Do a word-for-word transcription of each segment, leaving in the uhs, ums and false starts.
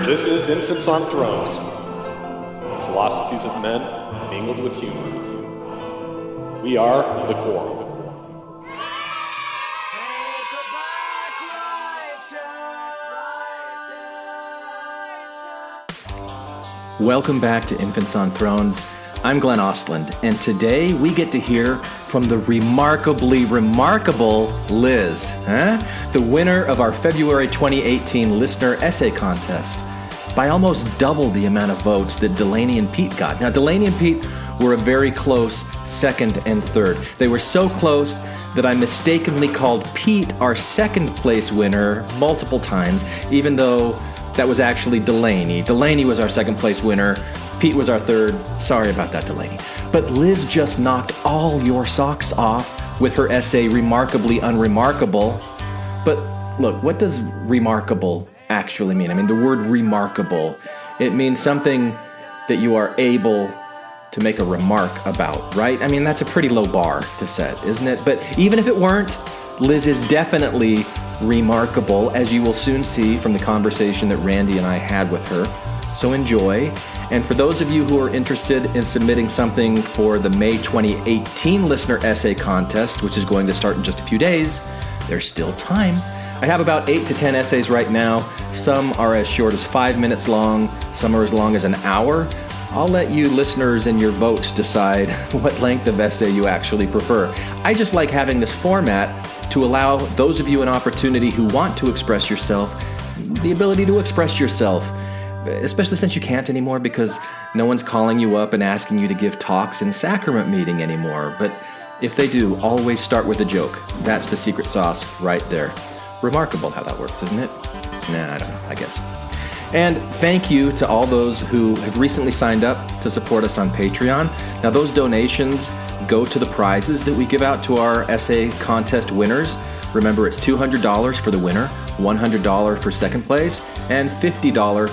This is Infants on Thrones, the philosophies of men mingled with humor. We are the Quorum. Welcome back to Infants on Thrones. I'm Glenn Ostland, and today we get to hear from the remarkably remarkable Liz, huh? the winner of our February twenty eighteen Listener Essay Contest, by almost double the amount of votes that Delaney and Pete got. Now, Delaney and Pete were a very close second and third. They were so close that I mistakenly called Pete our second place winner multiple times, even though that was actually Delaney. Delaney was our second place winner. Pete was our third. Sorry about that, Delaney. But Liz just knocked all your socks off with her essay, Remarkably Unremarkable. But look, what does remarkable actually mean? I mean, the word remarkable, it means something that you are able to make a remark about, right? I mean, that's a pretty low bar to set, isn't it? But even if it weren't, Liz is definitely remarkable, as you will soon see from the conversation that Randy and I had with her. So enjoy. And for those of you who are interested in submitting something for the May twenty eighteen Listener Essay Contest, which is going to start in just a few days, there's still time. I have about eight to ten essays right now. Some are as short as five minutes long. Some are as long as an hour. I'll let you listeners and your votes decide what length of essay you actually prefer. I just like having this format to allow those of you an opportunity who want to express yourself, the ability to express yourself, especially since you can't anymore because no one's calling you up and asking you to give talks in sacrament meeting anymore. But if they do, always start with a joke. That's the secret sauce right there. Remarkable how that works, isn't it? Nah, I don't know, I guess. And thank you to all those who have recently signed up to support us on Patreon. Now, those donations go to the prizes that we give out to our essay contest winners. Remember, it's two hundred dollars for the winner, one hundred dollars for second place, and fifty dollars,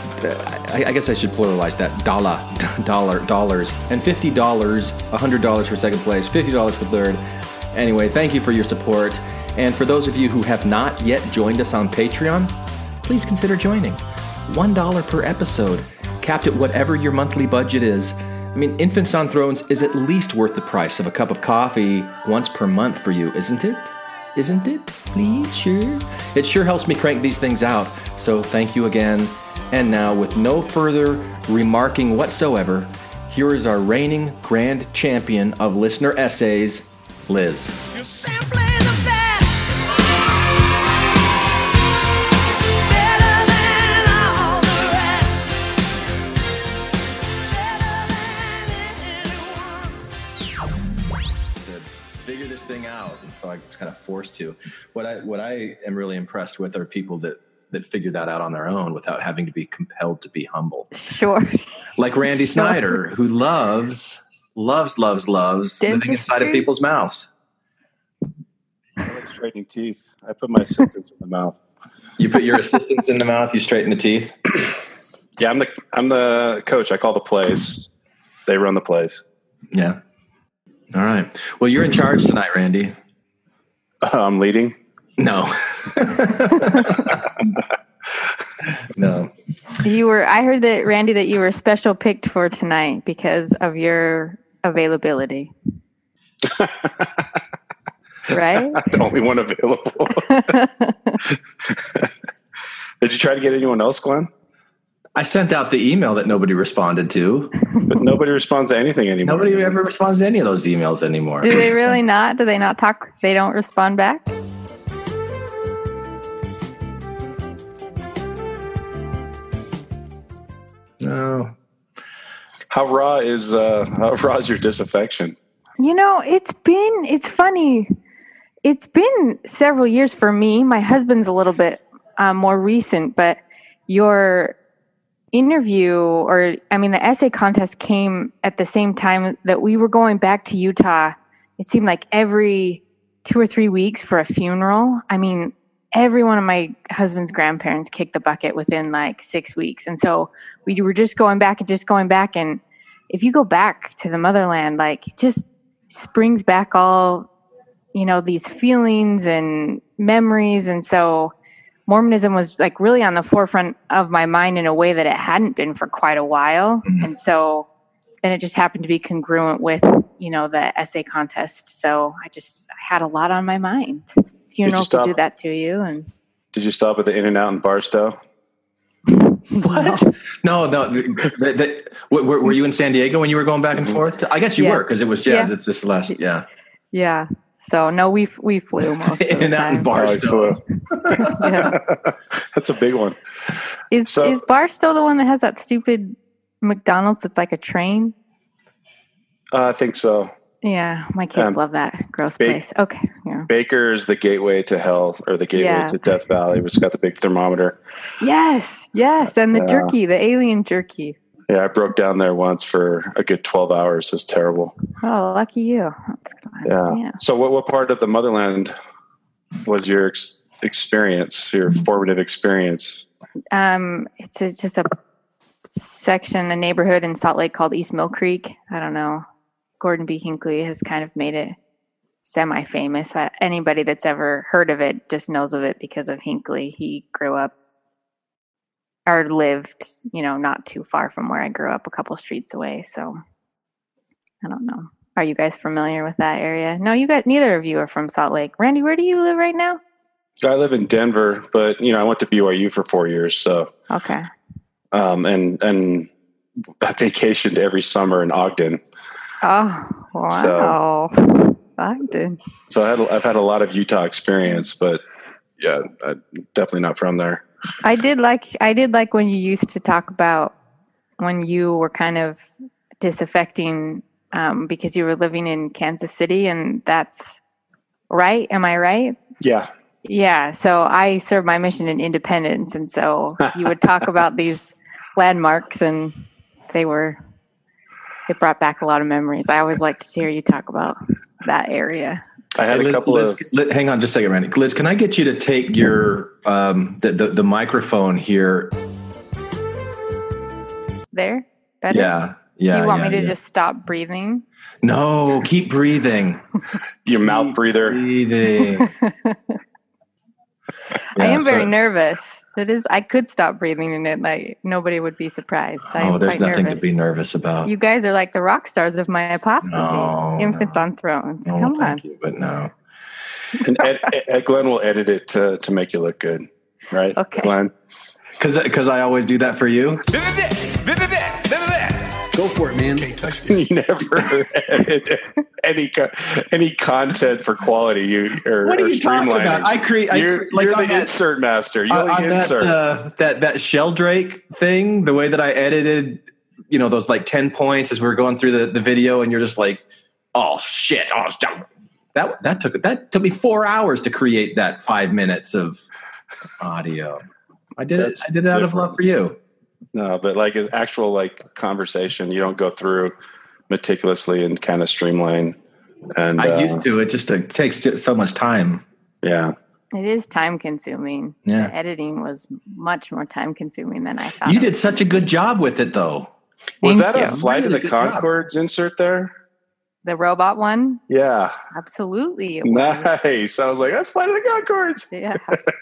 I, I guess I should pluralize that, dollar, dollar, dollars, and fifty dollars, one hundred dollars for second place, fifty dollars for third. Anyway, thank you for your support. And for those of you who have not yet joined us on Patreon, please consider joining. one dollar per episode, capped at whatever your monthly budget is. I mean, Infants on Thrones is at least worth the price of a cup of coffee once per month for you, isn't it? Isn't it? Please, sure. It sure helps me crank these things out, so thank you again. And now, with no further remarking whatsoever, here is our reigning grand champion of listener essays, Liz. You're simply the best. Better than all the rest. Better than anyone. To figure this thing out, and so I was kind of forced to. What I what I am really impressed with are people that that figure that out on their own without having to be compelled to be humble. Sure. Like Randy Sure. Snyder, who loves, loves, loves, loves living Dentistry? inside of people's mouths. I like straightening teeth. I put my assistants in the mouth. You put your assistants in the mouth, you straighten the teeth. Yeah, I'm the I'm the coach. I call the plays. They run the plays. Yeah. All right. Well, you're in charge tonight, Randy. Uh, I'm leading. No. No. You were, I heard that, Randy, that you were special picked for tonight because of your availability. Right? I'm the only one available. Did you try to get anyone else, Glenn? I sent out the email that nobody responded to. But nobody responds to anything anymore. Nobody ever responds to any of those emails anymore. Do they really not? Do they not talk? They don't respond back? No. How raw is uh, how raw is your disaffection? You know, it's been, it's funny. It's been several years for me. My husband's a little bit uh, more recent, but your interview, or I mean, the essay contest came at the same time that we were going back to Utah. It seemed like every two or three weeks for a funeral. I mean, every one of my husband's grandparents kicked the bucket within like six weeks. And so we were just going back and just going back. And if you go back to the motherland, like it just springs back all, you know, these feelings and memories. And so Mormonism was like really on the forefront of my mind in a way that it hadn't been for quite a while. Mhm. And so then it just happened to be congruent with, you know, the essay contest. So I just I had a lot on my mind. Funerals will stop? do that to you. And Did you stop at the In-N-Out in Barstow? What? No, no. The, the, the, were, were you in San Diego when you were going back and forth? I guess you Yeah. were because it was jazz. Yeah. It's this last, yeah. yeah. So no, we we flew most of the In and out in time. Barstow. Yeah. That's a big one. Is So- is Barstow the one that has that stupid McDonald's that's like a train? Uh, I think so. Yeah, my kids Um, love that gross ba- place. Okay, yeah. Baker is the gateway to hell, or the gateway Yeah. to Death Valley. It's got the big thermometer. Yes, yes, and the Yeah. jerky, the alien jerky. Yeah, I broke down there once for a good twelve hours. It was terrible. Oh, lucky you. That's good. Yeah. Yeah. So, what, what part of the motherland was your ex- experience, your formative experience? Um, it's, it's just a section, a neighborhood in Salt Lake called East Mill Creek. I don't know. Gordon B. Hinckley has kind of made it semi-famous. Uh, Anybody that's ever heard of it just knows of it because of Hinckley. He grew up or lived, you know, not too far from where I grew up, a couple streets away. So I don't know. Are you guys familiar with that area? No, you guys, neither of you are from Salt Lake. Randy, where do you live right now? I live in Denver, but you know, I went to B Y U for four years. So, Okay. um, and and I vacationed every summer in Ogden. Oh, wow. I did. So I had, I've had a lot of Utah experience, but yeah, I'm definitely not from there. I did like I did like when you used to talk about when you were kind of disaffecting um, because you were living in Kansas City, and that's right. Am I right? Yeah. Yeah. So I served my mission in Independence, and so you would talk about these landmarks, and they were it brought back a lot of memories. I always liked to hear you talk about that area. I had Hey, a couple Liz, of. Liz, hang on just a second, Randy. Liz, can I get you to take your um, the, the the microphone here? There, better. Yeah, yeah. Do you want yeah, me to yeah. just stop breathing? No, keep breathing. Your mouth breather. Breathing. I Yeah, am very so- nervous. It is. I could stop breathing, and it like nobody would be surprised. I am Oh, there's quite nothing nervous. to be nervous about. You guys are like the rock stars of my apostasy. No, Infants no. on thrones. Oh, Come on. thank you, but no. And Ed, Ed, Glenn will edit it to, to make you look good. Right? Okay. Glenn? Because I always do that for you. Go for it, man. You never edit any co- any content for quality. You or, What are or you talking streamlining. about? I create. I You're, cre- like you're on the that- insert master. You're on, the on that, insert. uh, that that Sheldrake thing, the way that I edited, you know, those like ten points as we were going through the, the video, and you're just like, oh shit, oh stop. that that took that took me four hours to create that five minutes of audio. I did That's it. I did it out of different. love for you. No, but like an actual like conversation, you don't go through meticulously and kind of streamline. And I uh, used to. It just it takes just so much time. yeah. It is time consuming. Yeah. The editing was much more time consuming than I thought. You it did such a good job with it, though. Was Thank that a you. Flight Really of the good job. Conchords insert there? The robot one? Yeah. Absolutely. It was. Nice. I was like, that's Flight of the Conchords. Yeah.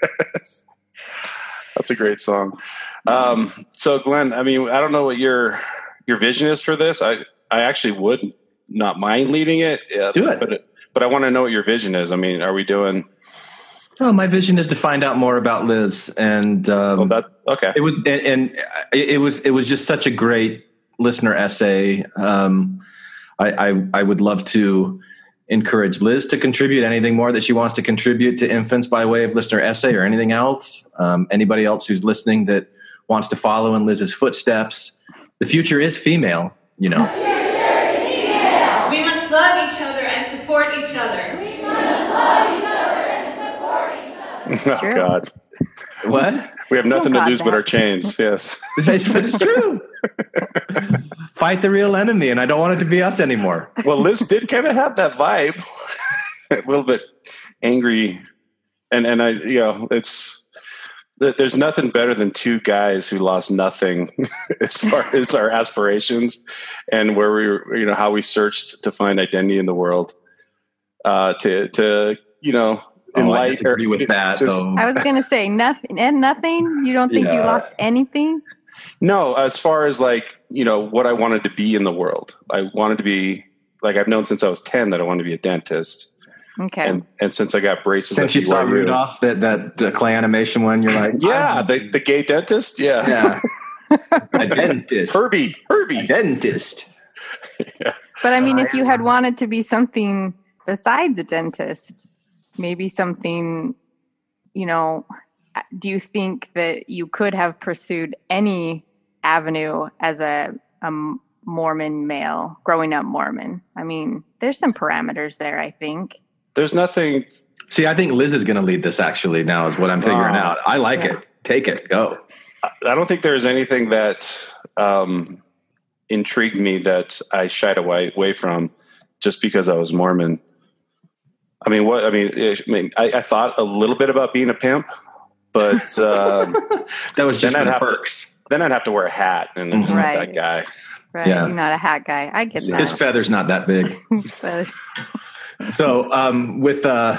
That's a great song. Um, so Glenn, I mean, I don't know what your your vision is for this. I I actually would not mind leading it. Yeah, Do it. But but I want to know what your vision is. I mean, are we doing Well, my vision is to find out more about Liz, and um, well, that okay. it was and, and it it was it was just such a great listener essay. Um, I, I I would love to encourage Liz to contribute anything more that she wants to contribute to infants by way of listener essay or anything else. Um, anybody else who's listening that wants to follow in Liz's footsteps. The future is female, you know. We must love each other and support each other. We must love each other and support each other. Oh true. God, What? we have nothing to God lose but that. our chains. Yes. It's, but it's true. Fight the real enemy, and I don't want it to be us anymore. Well, Liz did kind of have that vibe, a little bit angry, and and I, you know, it's th- there's nothing better than two guys who lost nothing as far as our aspirations and where we were, you know, how we searched to find identity in the world, uh, to to you know in Oh, I light disagree or with that, just- though. I was going to say nothing and nothing. You don't think you Yeah. lost anything? No, as far as like, you know, what I wanted to be in the world. I wanted to be, like, I've known since I was ten that I wanted to be a dentist. Okay. And and since I got braces Since at you saw B Y U Rudolph, that that uh, clay animation one, you're like, Yeah, I'm- the, the gay dentist. Yeah. yeah, a dentist, Herbie. a Herbie. dentist. But I mean, if you had wanted to be something besides a dentist, maybe something, you know, do you think that you could have pursued any avenue as a, a Mormon male, growing up Mormon? I mean, there's some parameters there, I think. There's nothing. See, I think Liz is going to lead this. Actually, now is what I'm figuring Wow. out. I like Yeah. it. Take it. Go. I don't think there's anything that um, intrigued me that I shied away, away from just because I was Mormon. I mean, what I mean, I, mean, I, I thought a little bit about being a pimp, but um, That was just Then for I'd the have to- perks. then I'd have to wear a hat, and I'm just Right. not that guy. Right? Yeah. You're not a hat guy. I get His that. feather's not that big. But So, um, with uh,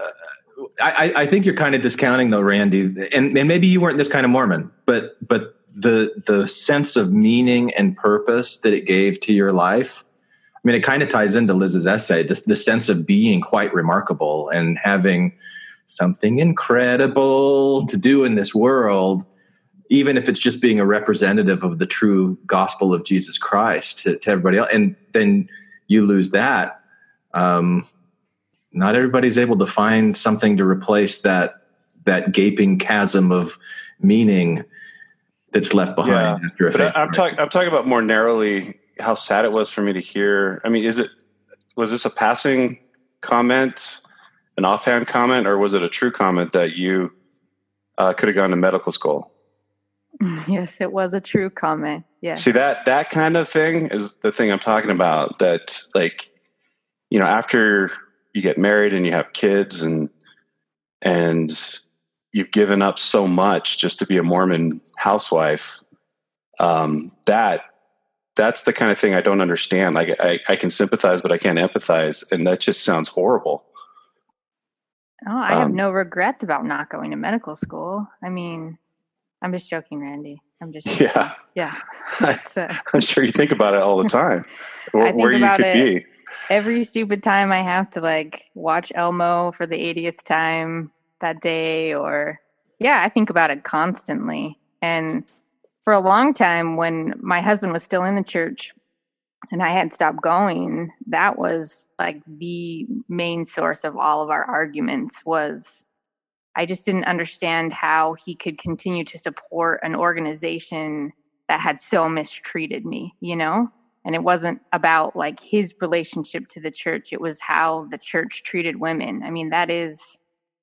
I, I think you're kind of discounting though, Randy, and, and maybe you weren't this kind of Mormon, but but the the sense of meaning and purpose that it gave to your life. I mean, it kind of ties into Liz's essay, the, the sense of being quite remarkable and having something incredible to do in this world, even if it's just being a representative of the true gospel of Jesus Christ to, to everybody else. And then you lose that. Um, not everybody's able to find something to replace that that gaping chasm of meaning that's left behind after a But faith I, I'm crisis. talking. I'm talking about more narrowly how sad it was for me to hear. I mean, is it was this a passing comment, an offhand comment, or was it a true comment that you uh, could have gone to medical school? yes, it was a true comment. Yes. See, that that kind of thing is the thing I'm talking about. That, like, you know, after you get married and you have kids and and you've given up so much just to be a Mormon housewife, um, that that's the kind of thing I don't understand. Like, I, I can sympathize, but I can't empathize, and that just sounds horrible. Oh, I have Um, no regrets about not going to medical school. I mean, I'm just joking, Randy. I'm just joking. Yeah, Yeah. I, It's, uh, I'm sure you think about it all the time, where, I think where you about could it. be. Every stupid time I have to like watch Elmo for the eightieth time that day, or yeah, I think about it constantly. And for a long time, when my husband was still in the church and I had stopped going, that was like the main source of all of our arguments. Was I just didn't understand how he could continue to support an organization that had so mistreated me, you know? And it wasn't about like his relationship to the church. It was how the church treated women. I mean, that is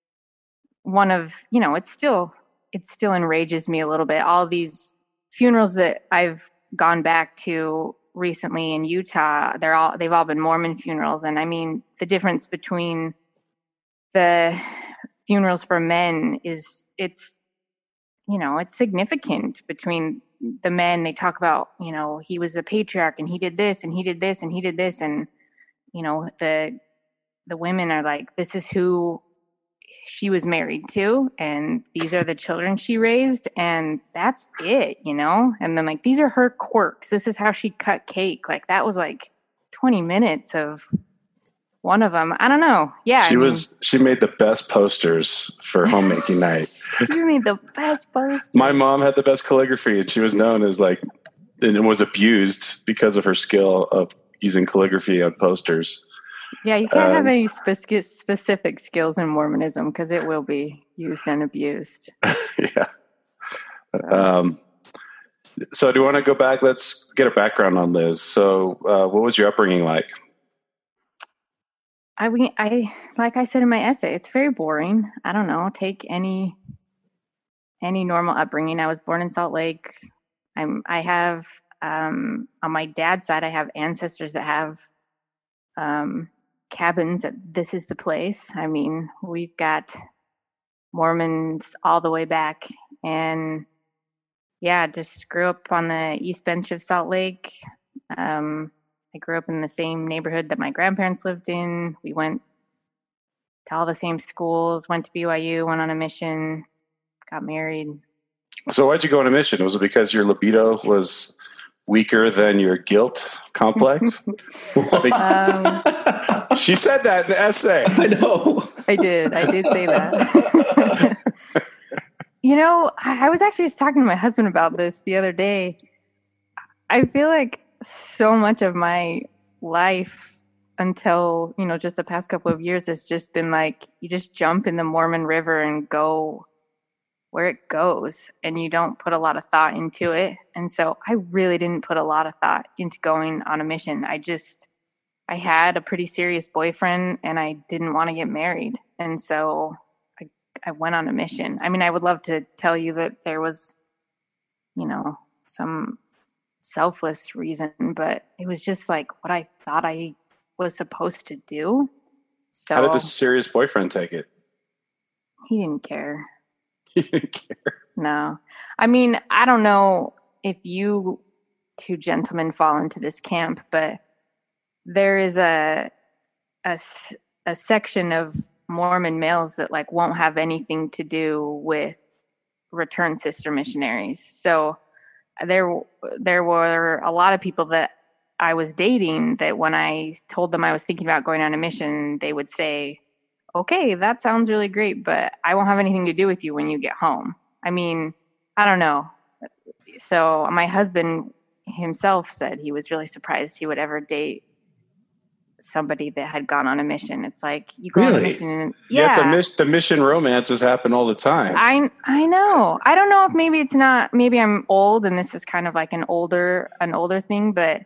one of, you know, it's still, it still enrages me a little bit. All these funerals that I've gone back to recently in Utah, they're all, they've all been Mormon funerals. And I mean, the difference between the funerals for men is it's, you know, it's significant between the men. They talk about, you know, he was a patriarch and he did this and he did this and he did this. And, you know, the, the women are like, this is who she was married to, and these are the children she raised, and that's it, you know? And then like, these are her quirks. This is how she cut cake. Like that was like twenty minutes of one of them. I don't know. Yeah. She I mean, was. She made the best posters for homemaking night. she made the best post. My mom had the best calligraphy, and she was known as like, and was abused because of her skill of using calligraphy on posters. Yeah, you can't have Um, any spec- specific skills in Mormonism because it will be used and abused. Yeah. Um, so, do you want to go back? Let's get a background on Liz. So, uh, what was your upbringing like? I mean, I like I said in my essay, it's very boring. I don't know. Take any any normal upbringing. I was born in Salt Lake. I'm. I have um, on my dad's side, I have ancestors that have um, cabins at This Is the Place. I mean, we've got Mormons all the way back, and yeah, just grew up on the East Bench of Salt Lake. Um, I grew up in the same neighborhood that my grandparents lived in. We went to all the same schools, went to B Y U, went on a mission, got married. So why'd you go on a mission? Was it because your libido was weaker than your guilt complex? I think Um, she said that in the essay. I know. I did. I did say that. You know, I I was actually just talking to my husband about this the other day. I feel like so much of my life until, you know, just the past couple of years has just been like, you just jump in the Mormon River and go where it goes, and you don't put a lot of thought into it. And so I really didn't put a lot of thought into going on a mission. I just, I had a pretty serious boyfriend and I didn't want to get married. And so I, I went on a mission. I mean, I would love to tell you that there was, you know, some selfless reason, but it was just like what I thought I was supposed to do. So How did this serious boyfriend take it? he didn't care. He didn't care. No. I mean, I don't know if you two gentlemen fall into this camp, but there is a, a, s- a section of Mormon males that like won't have anything to do with return sister missionaries. So there, there were a lot of people that I was dating that when I told them I was thinking about going on a mission, they would say, okay, that sounds really great, but I won't have anything to do with you when you get home. I mean, I don't know. So my husband himself said he was really surprised he would ever date somebody that had gone on a mission. It's like you go on a Really? mission and Yeah, yeah. the, mis- the mission romances happen all the time. I I know. I don't know if maybe it's not. Maybe I'm old, and this is kind of like an older an older thing. But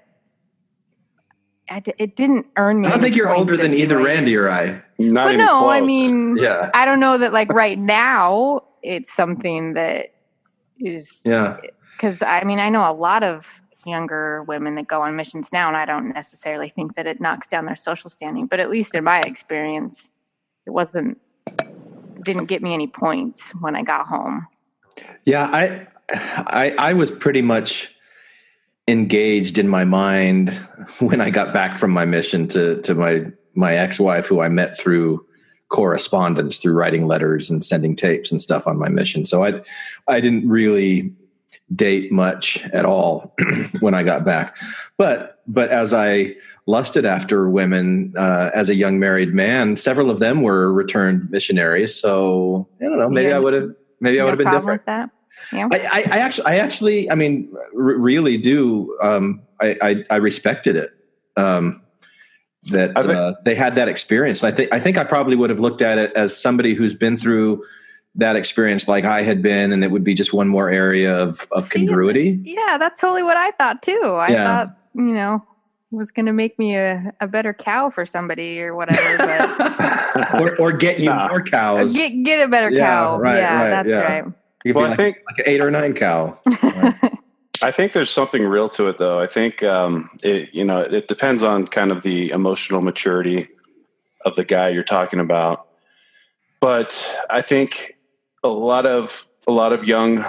I d- it didn't earn me. I don't any think you're points older than at either B Y U. Randy or I. Not But even no, close. I mean, Yeah. I don't know that like right now it's something that is Yeah. because I mean I know a lot of younger women that go on missions now, and I don't necessarily think that it knocks down their social standing. But at least in my experience, it wasn't didn't get me any points when I got home. Yeah, I, I, I was pretty much engaged in my mind when I got back from my mission to to my my ex-wife, who I met through correspondence, through writing letters and sending tapes and stuff on my mission. So I, I didn't really date much at all when I got back. But but as I lusted after women uh, as a young married man, several of them were returned missionaries. So I don't know. Maybe Yeah. I would have. Maybe I would No have been problem different. with that. Yeah. I, I, I actually, I actually, I mean, r- really do. Um, I, I, I respected it. Um, that I think- uh, they had that experience. I think, I think I probably would have looked at it as somebody who's been through that experience, like I had been, and it would be just one more area of, of See, congruity. Yeah, that's totally what I thought too. I Yeah. thought, you know, it was going to make me a, a better cow for somebody or whatever. But or, or get you Nah. more cows. get get a better Yeah, cow. right, yeah, right, that's yeah. right. You could Well, be I like, think- like an eight or nine cow. I think there's something real to it, though. I think um, it, you know, it depends on kind of the emotional maturity of the guy you're talking about. But I think a lot of a lot of young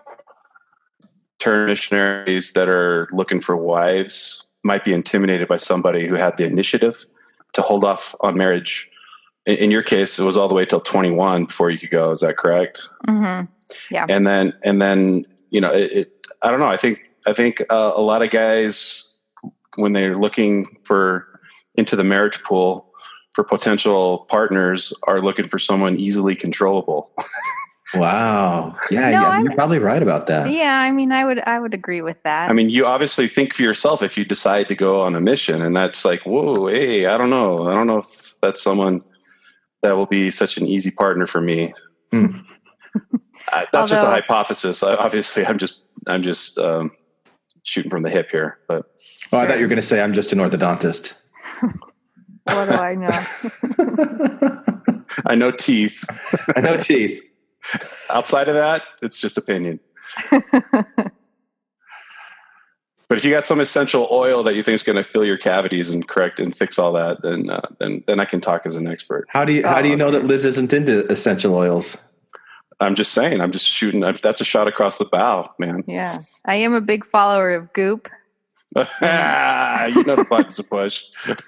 turn missionaries that are looking for wives might be intimidated by somebody who had the initiative to hold off on marriage. In, in your case, it was all the way till twenty-one before you could go. Is that correct? hmm and then and then you know it, it I don't know. I think I think uh, a lot of guys, when they're looking for into the marriage pool for potential partners, are looking for someone easily controllable. Wow. Yeah, No, yeah. I'm- You're probably right about that. Yeah, I mean, I would I would agree with that. I mean, you obviously think for yourself if you decide to go on a mission, and that's like, whoa, hey, I don't know, I don't know if that's someone that will be such an easy partner for me. Hmm. Uh, that's just a Although- hypothesis. I, obviously, I'm just I'm just um, shooting from the hip here, but. Oh, I thought you were going to say I'm just an orthodontist. What do I know? I know teeth. I know teeth. Outside of that, it's just opinion. But if you got some essential oil that you think is going to fill your cavities and correct and fix all that, then uh, then then I can talk as an expert. How do you how do you know that Liz isn't into essential oils? I'm just saying. I'm just shooting. I'm, that's a shot across the bow, man. Yeah, I am a big follower of Goop. You know the buttons to push.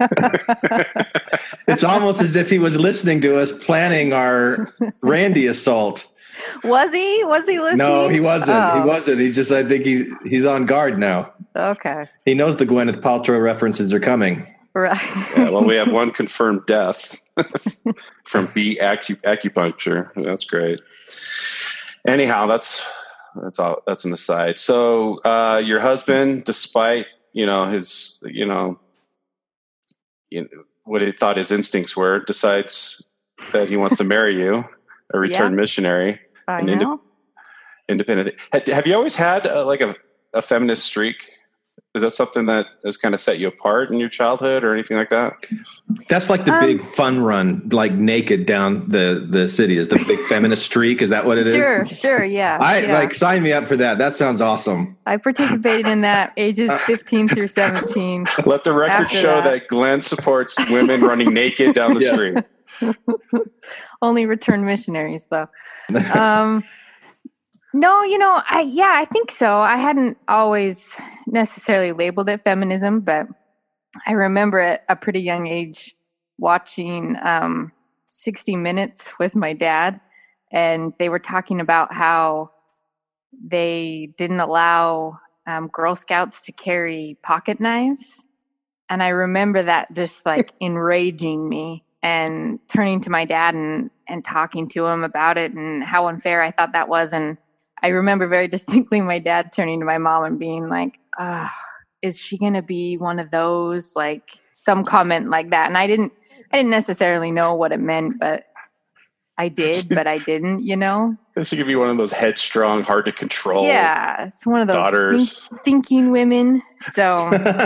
It's almost as if he was listening to us planning our Randy assault. Was he? Was he listening? No, he wasn't. Oh, He wasn't. He just, I think he he's on guard now. Okay. He knows the Gwyneth Paltrow references are coming. Right. Yeah, well, we have one confirmed death from bee acu- acupuncture. That's great. Anyhow, that's that's all. That's an aside. So, uh, your husband, despite you know his you know, you know what he thought his instincts were, decides that he wants to marry you, a returned Yeah. missionary, I an inde- know. independent. Had, have you always had uh, like a, a feminist streak? Is that something that has kind of set you apart in your childhood or anything like that? That's like the Um, big fun run, like naked down the, the city. Is the big feminist streak? Is that what it is? Sure, sure, yeah. I yeah. like sign me up for that. That sounds awesome. I participated in that ages fifteen through seventeen. Let the record After show that. that. Glenn supports women running naked down the Yeah. street. Only returned missionaries, though. Um, no, you know, I yeah, I think so. I hadn't always necessarily labeled it feminism, but I remember at a pretty young age watching um, sixty minutes with my dad, and they were talking about how they didn't allow um, Girl Scouts to carry pocket knives. And I remember that just like enraging me, and turning to my dad and, and talking to him about it and how unfair I thought that was. And I remember very distinctly my dad turning to my mom and being like, oh, is she going to be one of those? Like some comment like that. And I didn't, I didn't necessarily know what it meant, but I did, but I didn't, you know? This should give you one of those headstrong, hard to control Yeah, it's one of those daughters. think- thinking women. So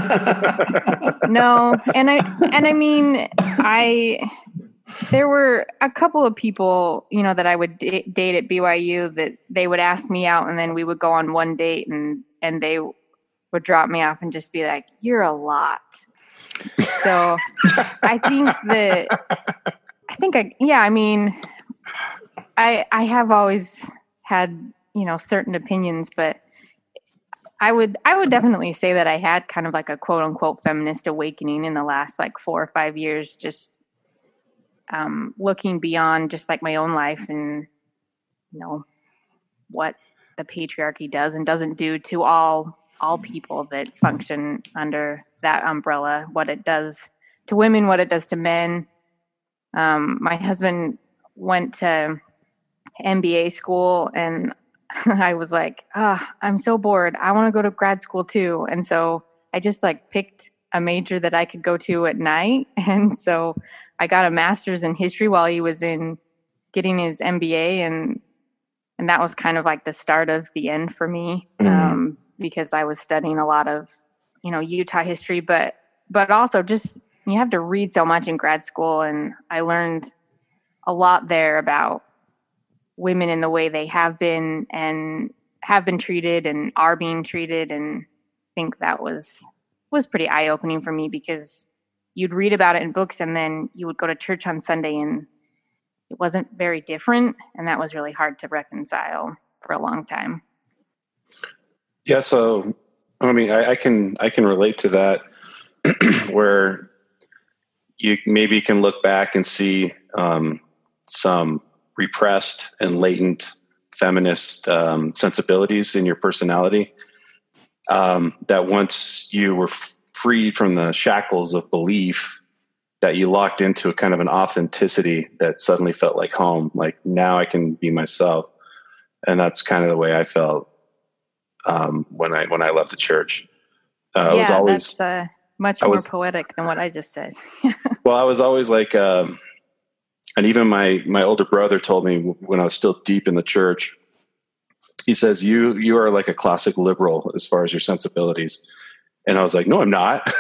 no, and I and I mean, I there were a couple of people, you know, that I would d- date at B Y U that they would ask me out, and then we would go on one date, and and they would drop me off and just be like, "You're a lot." So I think that I think I yeah, I mean. I I have always had, you know, certain opinions, but I would I would definitely say that I had kind of like a quote unquote feminist awakening in the last like four or five years, just um, looking beyond just like my own life and, you know, what the patriarchy does and doesn't do to all all people that function under that umbrella, what it does to women, what it does to men. Um, my husband went to M B A school, and I was like, oh, I'm so bored. I want to go to grad school too. And so I just like picked a major that I could go to at night. And so I got a master's in history while he was in getting his M B A. And, and that was kind of like the start of the end for me, Mhm. um, because I was studying a lot of, you know, Utah history, but, but also just, you have to read so much in grad school. And I learned a lot there about women in the way they have been and have been treated and are being treated. And I think that was, was pretty eye-opening for me, because you'd read about it in books and then you would go to church on Sunday and it wasn't very different. And that was really hard to reconcile for a long time. Yeah, so I mean, I, I can I can relate to that, where you maybe can look back and see um, some repressed and latent feminist um, sensibilities in your personality, um, that once you were f- freed from the shackles of belief, that you locked into a kind of an authenticity that suddenly felt like home. Like, now I can be myself. And that's kind of the way I felt um, when I when I left the church. Uh, I yeah, was always that's uh, much I more was- poetic than what I just said. well. I was always like, um, and even my my older brother told me when I was still deep in the church. He says, "You you are like a classic liberal as far as your sensibilities," and I was like, "No, I'm not."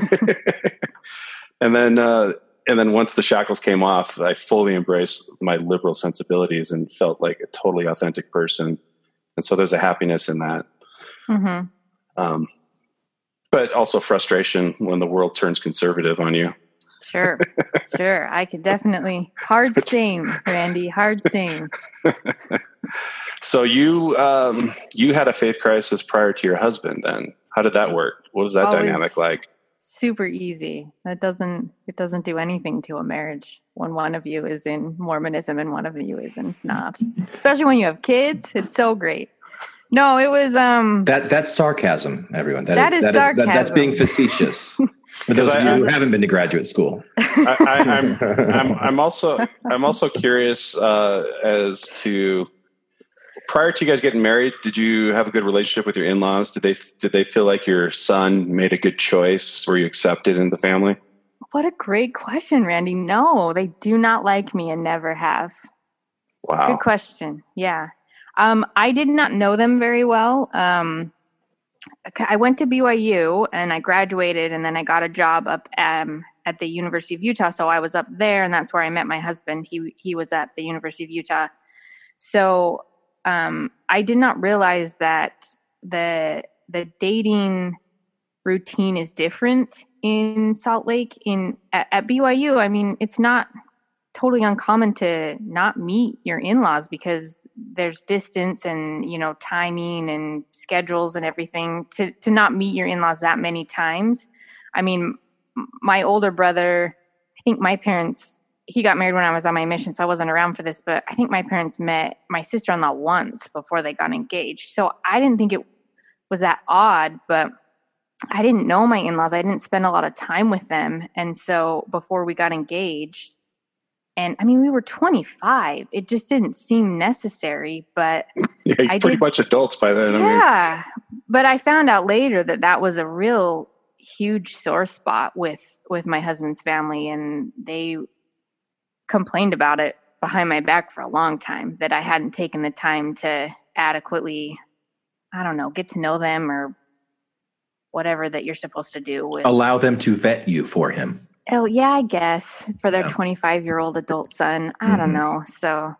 and then uh, and then once the shackles came off, I fully embraced my liberal sensibilities and felt like a totally authentic person. And so there's a happiness in that. Mm-hmm. Um, but also frustration when the world turns conservative on you. Sure, sure. I could definitely hard same, Randy, hard same. So you um, you had a faith crisis prior to your husband then. How did that work? What was that Always dynamic like? Super easy. That doesn't it doesn't do anything to a marriage when one of you is in Mormonism and one of you isn't not. Especially when you have kids, it's so great. No, it was um That that's sarcasm, everyone. That is that that, that's sarcasm. being facetious. For those of you I- who haven't been to graduate school. I, I, I'm, I'm, I'm also, I'm also curious uh, as to prior to you guys getting married, did you have a good relationship with your in-laws? Did they, did they feel like your son made a good choice? Were you accepted in the family? What a great question, Randy. No, they do not like me and never have. Wow. Good question. Yeah. Um, I did not know them very well. Um, I went to B Y U and I graduated, and then I got a job up um, at the University of Utah. So I was up there, and that's where I met my husband. He he was at the University of Utah. So um, I did not realize that the the dating routine is different in Salt Lake. In at, at B Y U, I mean, it's not totally uncommon to not meet your in-laws because there's distance and, you know, timing and schedules and everything to, to not meet your in-laws that many times. I mean, my older brother, I think my parents, he got married when I was on my mission, so I wasn't around for this, but I think my parents met my sister-in-law once before they got engaged. So I didn't think it was that odd, but I didn't know my in-laws. I didn't spend a lot of time with them. And so before we got engaged, and I mean, we were twenty-five. It just didn't seem necessary, but Yeah, you're I pretty did- much adults by then. I mean, yeah. But I found out later that that was a real huge sore spot with, with my husband's family. And they complained about it behind my back for a long time, that I hadn't taken the time to adequately, I don't know, get to know them or whatever that you're supposed to do with. Allow them to vet you for him. Oh, yeah, I guess for their Yeah. twenty-five-year-old adult son. I don't Mhm. know. So,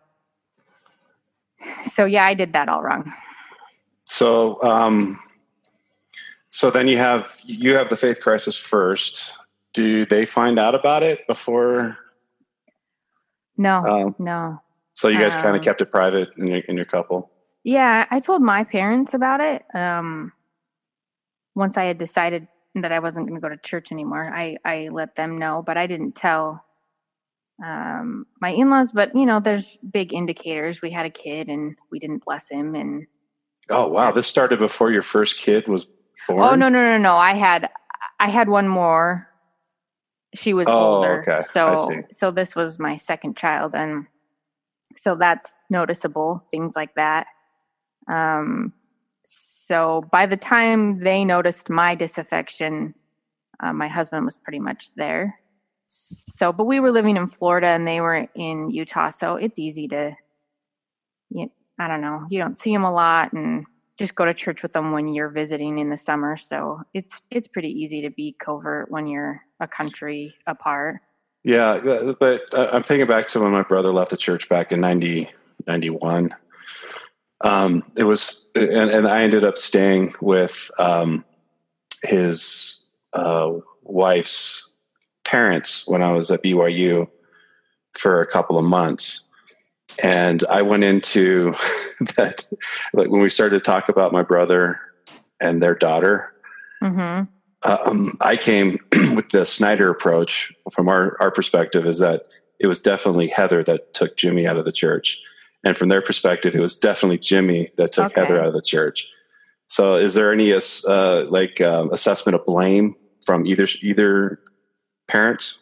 so yeah, I did that all wrong. So, um, so then you have you have the faith crisis first. Do they find out about it before? No, Um, no. so you guys kind Um, of kept it private in your in your couple. Yeah, I told my parents about it. Um, once I had decided that I wasn't going to go to church anymore, I, I let them know, but I didn't tell um, my in-laws. But, you know, there's big indicators. We had a kid and we didn't bless him. And Oh wow, this started before your first kid was born. oh, no, no, no, no. I had, I had one more. She was Oh, older. okay. I So, see. so this was my second child. And so that's noticeable, things like that. Um, so by the time they noticed my disaffection, uh, my husband was pretty much there. So, but we were living in Florida and they were in Utah. So it's easy to, you, I don't know, you don't see them a lot and just go to church with them when you're visiting in the summer. So it's, it's pretty easy to be covert when you're a country apart. Yeah, uh, but uh, I'm thinking back to when my brother left the church back in ninety, ninety-one. Um, it was, and, and I ended up staying with um, his uh, wife's parents when I was at B Y U for a couple of months. And I went into that, like when we started to talk about my brother and their daughter, Mm-hmm. um, I came with the Snyder approach from our, our perspective is that it was definitely Heather that took Jimmy out of the church. And from their perspective, it was definitely Jimmy that took Okay. Heather out of the church. So is there any uh, like um, assessment of blame from either either parents?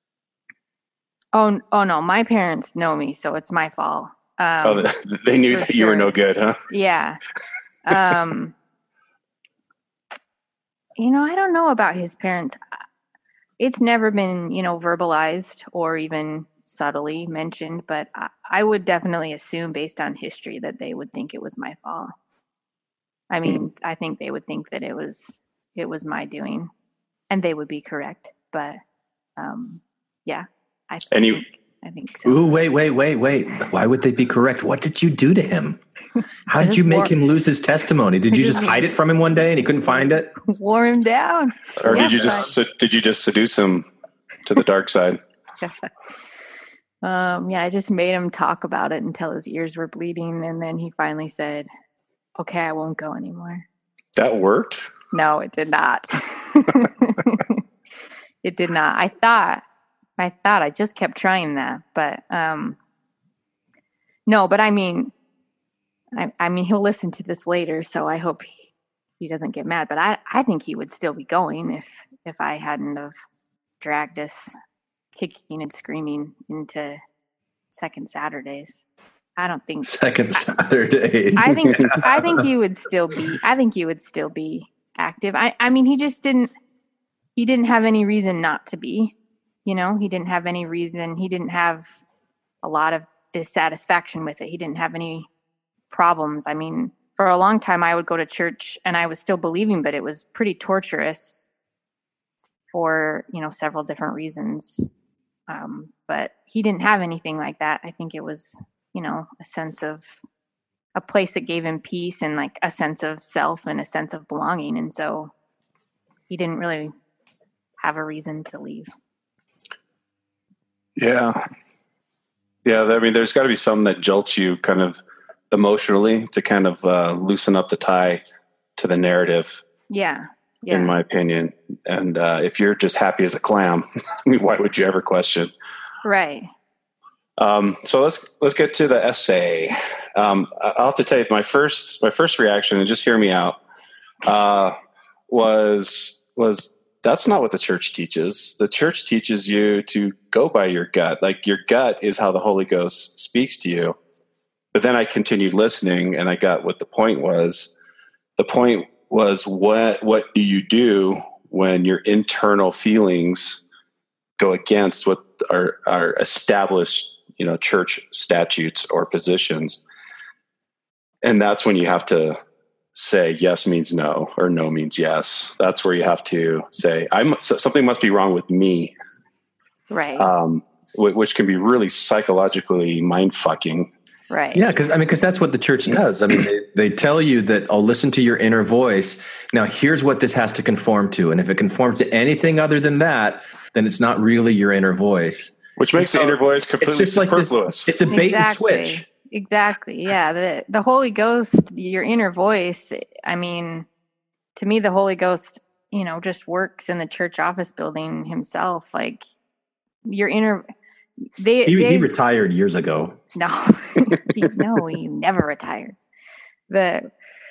Oh, oh no, my parents know me, so it's my fault. Um, Oh, they knew for that you were sure. no good, huh? Yeah. Um, you know, I don't know about his parents. It's never been, you know, verbalized or even subtly mentioned, but I, I would definitely assume based on history that they would think it was my fault. I mean, I think they would think that it was it was my doing, and they would be correct. But um, yeah, I And you- think, I think so. Ooh, wait, wait, wait, wait. Why would they be correct? What did you do to him? How I did just you make wore- him lose his testimony? Did I you just- just hide it from him one day and he couldn't find it? Wore him down. Or Yeah, did you just sed- did you just seduce him to the dark side? Um, yeah, I just made him talk about it until his ears were bleeding, and then he finally said, "Okay, I won't go anymore." That worked. No, it did not. It did not. I thought, I thought I just kept trying that, but um, no. But I mean, I, I mean, he'll listen to this later, so I hope he, he doesn't get mad. But I, I think he would still be going if if I hadn't have dragged us kicking and screaming into second Saturdays. I don't think Second Saturday. I think I think he would still be I think he would still be active. I, I mean he just didn't he didn't have any reason not to be. You know, he didn't have any reason. He didn't have a lot of dissatisfaction with it. He didn't have any problems. I mean, for a long time I would go to church and I was still believing, but it was pretty torturous for, you know, several different reasons. Um, but he didn't have anything like that. I think it was, you know, a sense of a place that gave him peace and like a sense of self and a sense of belonging. And so he didn't really have a reason to leave. Yeah. Yeah. I mean, there's got to be something that jolts you kind of emotionally to kind of uh, loosen up the tie to the narrative. Yeah. Yeah. In my opinion. And uh, if you're just happy as a clam, I mean, why would you ever question? Right. Um, so let's let's get to the essay. Um, I'll have to tell you, my first my first reaction, and just hear me out, uh, was was that's not what the church teaches. The church teaches you to go by your gut. Like your gut is how the Holy Ghost speaks to you. But then I continued listening, and I got what the point was. The point was what what do you do when your internal feelings go against what are are established, you know, church statutes or positions? And that's when you have to say yes means no or no means yes. That's where you have to say, I'm something must be wrong with me. Right. Um, which can be really psychologically mind fucking. Right. Yeah, because I mean, because that's what the church does. I mean, they, they tell you that, oh, listen to your inner voice. Now, here's what this has to conform to, and if it conforms to anything other than that, then it's not really your inner voice. Which makes so the inner voice completely it's just like superfluous. This, it's a bait Exactly. and switch. Exactly. Yeah. The the Holy Ghost, your inner voice. I mean, to me, the Holy Ghost, you know, just works in the church office building himself. Like your inner. They, He, they he retired years ago. No, he, no, he never retires. The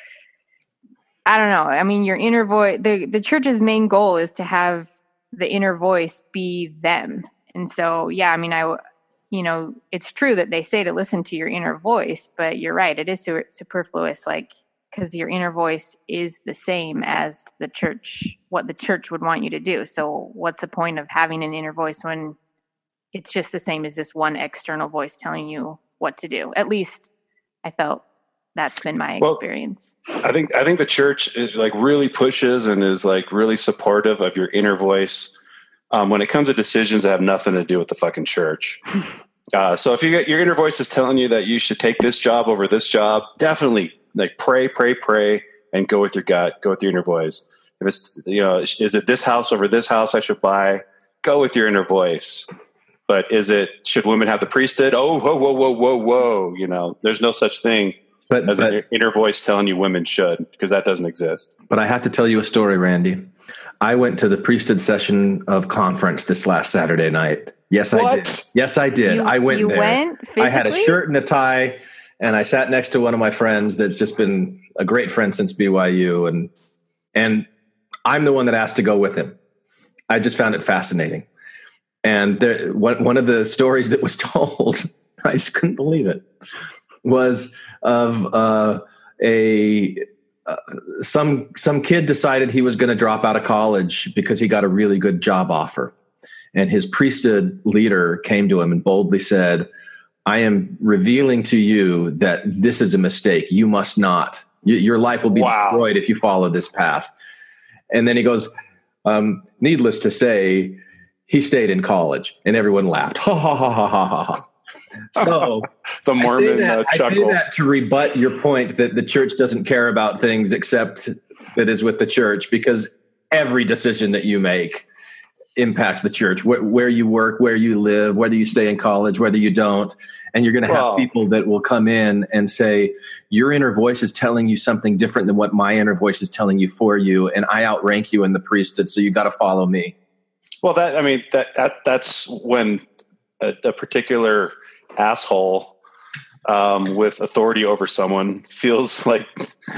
I don't know. I mean, your inner voice. The the church's main goal is to have the inner voice be them. And so, yeah, I mean, I, you know, it's true that they say to listen to your inner voice, but you're right. It is su- superfluous, like, because your inner voice is the same as the church, what the church would want you to do. So what's the point of having an inner voice when it's just the same as this one external voice telling you what to do? At least I felt that's been my Well, experience. I think I think the church is like really pushes and is like really supportive of your inner voice um, when it comes to decisions that have nothing to do with the fucking church. uh, so if you get your inner voice is telling you that you should take this job over this job, definitely like pray, pray, pray, and go with your gut, go with your inner voice. If it's, you know, is it this house over this house I should buy? Go with your inner voice. But is it, should women have the priesthood? Oh, whoa, whoa, whoa, whoa, whoa. You know, there's no such thing But, as but, an inner voice telling you women should, because that doesn't exist. but I have to tell you a story, Randy. I went to the priesthood session of conference this last Saturday night. Yes, I What? did. Yes, I did. You- I went you there. went I had a physically? shirt and a tie, and I sat next to one of my friends that's just been a great friend since B Y U, and and I'm the one that asked to go with him. I just found it fascinating. And there, one, one of the stories that was told, I just couldn't believe it, was of uh, a uh, some some kid decided he was going to drop out of college because he got a really good job offer, and his priesthood leader came to him and boldly said, "I am revealing to you that this is a mistake. You must not. Y- your life will be Wow. destroyed if you follow this path." And then he goes, um, "Needless to say, he stayed in college," and everyone laughed. Ha ha ha ha ha ha ha. So The I say, Mormon that, uh, I say chuckle. that to rebut your point that the church doesn't care about things except that is with the church, because every decision that you make impacts the church, wh- where you work, where you live, whether you stay in college, whether you don't. And you're going to have Well- people that will come in and say, your inner voice is telling you something different than what my inner voice is telling you for you. And I outrank you in the priesthood. So you got to follow me. Well, that I mean that, that that's when a, a particular asshole um, with authority over someone feels like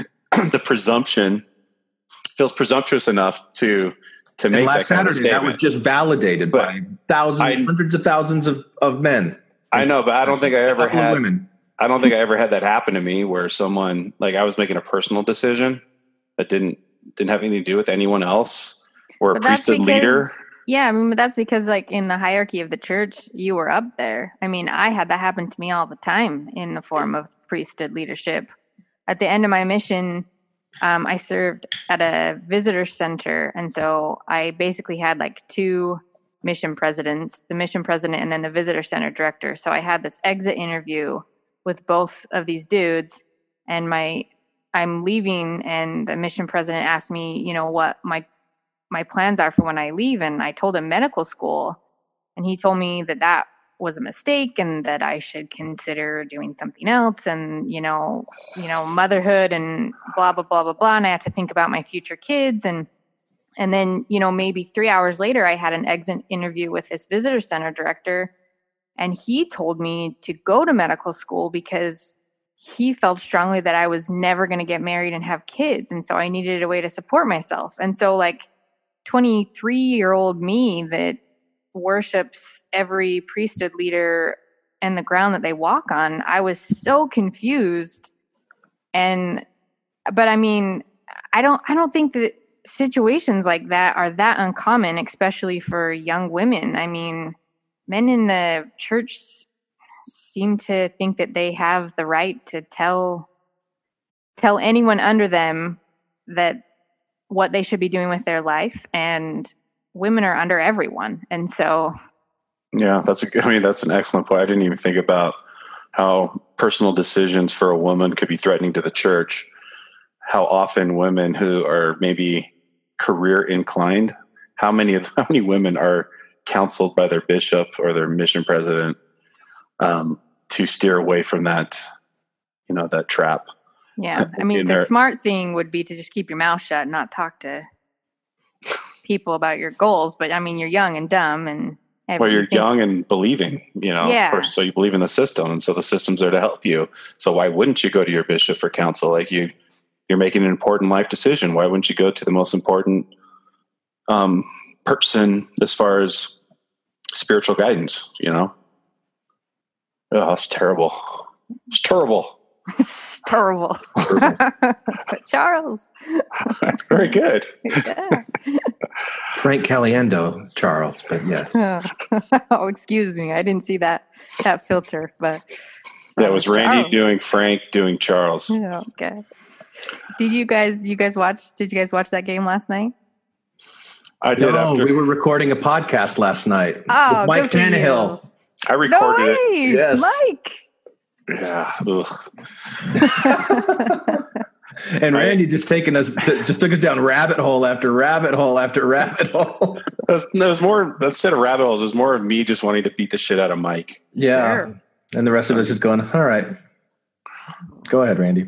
the presumption feels presumptuous enough to to And make last that kind of Saturday, that statement. was just validated But by thousands, I- hundreds of thousands of, of men. I know, but I don't think I ever Couple of had. women. I don't think I ever had that happen to me where someone like I was making a personal decision that didn't didn't have anything to do with anyone else or a But that's priesthood because- leader. Yeah, I mean, but that's because, like, in the hierarchy of the church, you were up there. I mean, I had that happen to me all the time in the form of priesthood leadership. At the end of my mission, um, I served at a visitor center. And so I basically had like two mission presidents, the mission president and then the visitor center director. So I had this exit interview with both of these dudes. And my I'm leaving, and the mission president asked me, you know, what my my plans are for when I leave. And I told him medical school, and he told me that that was a mistake and that I should consider doing something else, and, you know, you know, motherhood and blah, blah, blah, blah, blah. And I have to think about my future kids. And, and then, you know, maybe three hours later, I had an exit interview with this visitor center director, and he told me to go to medical school because he felt strongly that I was never going to get married and have kids. And so I needed a way to support myself. And so, like, twenty-three year old me that worships every priesthood leader and the ground that they walk on, I was so confused. And, but I mean, I don't, I don't think that situations like that are that uncommon, especially for young women. I mean, men in the church seem to think that they have the right to tell, tell anyone under them that what they should be doing with their life, and women are under everyone. And so, Yeah, that's a good, I mean, that's an excellent point. I didn't even think about how personal decisions for a woman could be threatening to the church. How often women who are maybe career inclined, how many of how many women are counseled by their bishop or their mission president um, to steer away from that, you know, that trap. yeah, I mean, In the there- smart thing would be to just keep your mouth shut and not talk to people about your goals. But I mean, you're young and dumb, and Well, you you're think- young and believing, you know, Yeah. of course, so you believe in the system, and so the system's there to help you. So why wouldn't you go to your bishop for counsel? Like you, you're making an important life decision. Why wouldn't you go to the most important um, person as far as spiritual guidance? You know, oh, that's terrible. It's terrible. It's terrible. Charles. Very good. Yeah. Frank Caliendo, Charles, but yes. Oh, excuse me. I didn't see that that filter, but That was Randy Charles. doing Frank doing Charles. Yeah, okay. Did you guys you guys watch did you guys watch that game last night? I did No, after we were recording a podcast last night Oh, with Mike good for you. Tannehill. I No recorded it. way! Yes. Mike. Yeah. Ugh. And Randy just taking us, t- just took us down rabbit hole after rabbit hole after rabbit hole. There was more, instead of rabbit holes, it was more of me just wanting to beat the shit out of Mike. Yeah. Sure. And the rest of us just going, all right. Go ahead, Randy.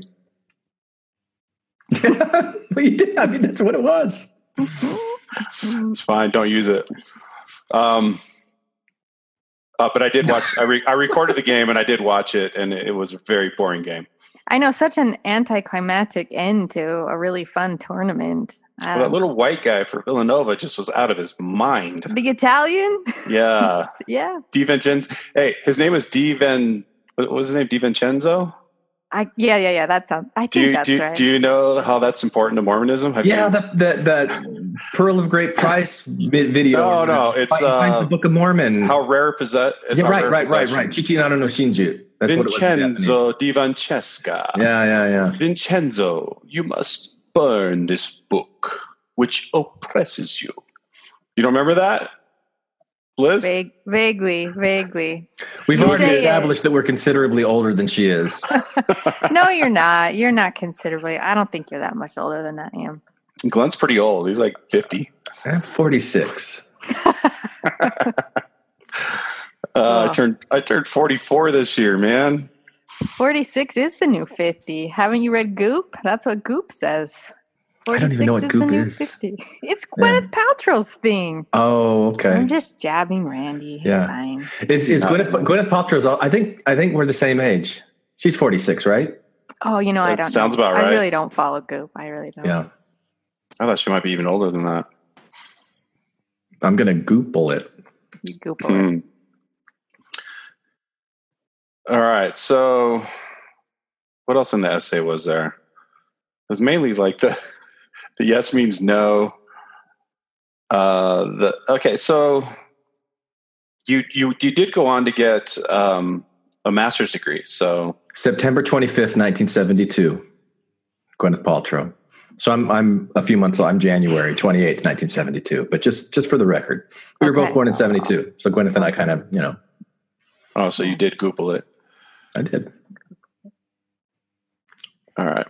Well, you did. I mean, that's what it was. It's fine. Don't use it. Um, uh, but I did watch, I, re- I recorded the game and I did watch it, and it was a very boring game. I know, such an anticlimactic end to a really fun tournament. Well, that Um, little white guy for Villanova just was out of his mind. the Italian? Yeah. Yeah. DiVincenzo. Hey, his name is Diven. What was his name? DiVincenzo? I yeah, yeah, yeah. That sounds I think Do you, that's do, right. do you know how that's important to Mormonism? Have Yeah, you, that that that Pearl of Great Price vi- video. No, no, it's, He finds uh, the Book of Mormon. how rare possess? yeah, right, right, right, right. Chichi no no Shinju. That's what it was. in Japanese. Vincenzo Di Francesca. Yeah, yeah, yeah. Vincenzo, you must burn this book, which oppresses you. You don't remember that, Liz? Vague, vaguely, vaguely. We've You already say it. established that we're considerably older than she is. No, you're not. You're not considerably. I don't think you're that much older than I am. Glenn's pretty old. He's like fifty. I'm forty-six. Uh, I turned I turned forty-four this year, man. forty-six is the new fifty. Haven't you read Goop? That's what Goop says. I don't even know what forty-six Goop the new is. fifty. It's Yeah. Gwyneth Paltrow's thing. Oh, okay. I'm just jabbing Randy. Yeah. It's fine. Is is Gwyneth Gwyneth Paltrow's? I think I think we're the same age. She's forty-six, right? Oh, you know, I That don't sounds know. about I right. really don't follow Goop. I really don't. Yeah. I thought she might be even older than that. I'm gonna Google it. You Google it. Hmm. All right. So, what else in the essay was there? It was mainly like the the yes means no. Uh, the okay. So you you you did go on to get um, a master's degree. So September twenty-fifth, nineteen seventy-two. Gwyneth Paltrow. So I'm I'm a few months old. I'm January twenty-eighth, nineteen seventy-two. But just just for the record, we were Okay. both born in seventy-two. So Gwyneth and I kind of, you know, oh, so you did Google it. I did. All right.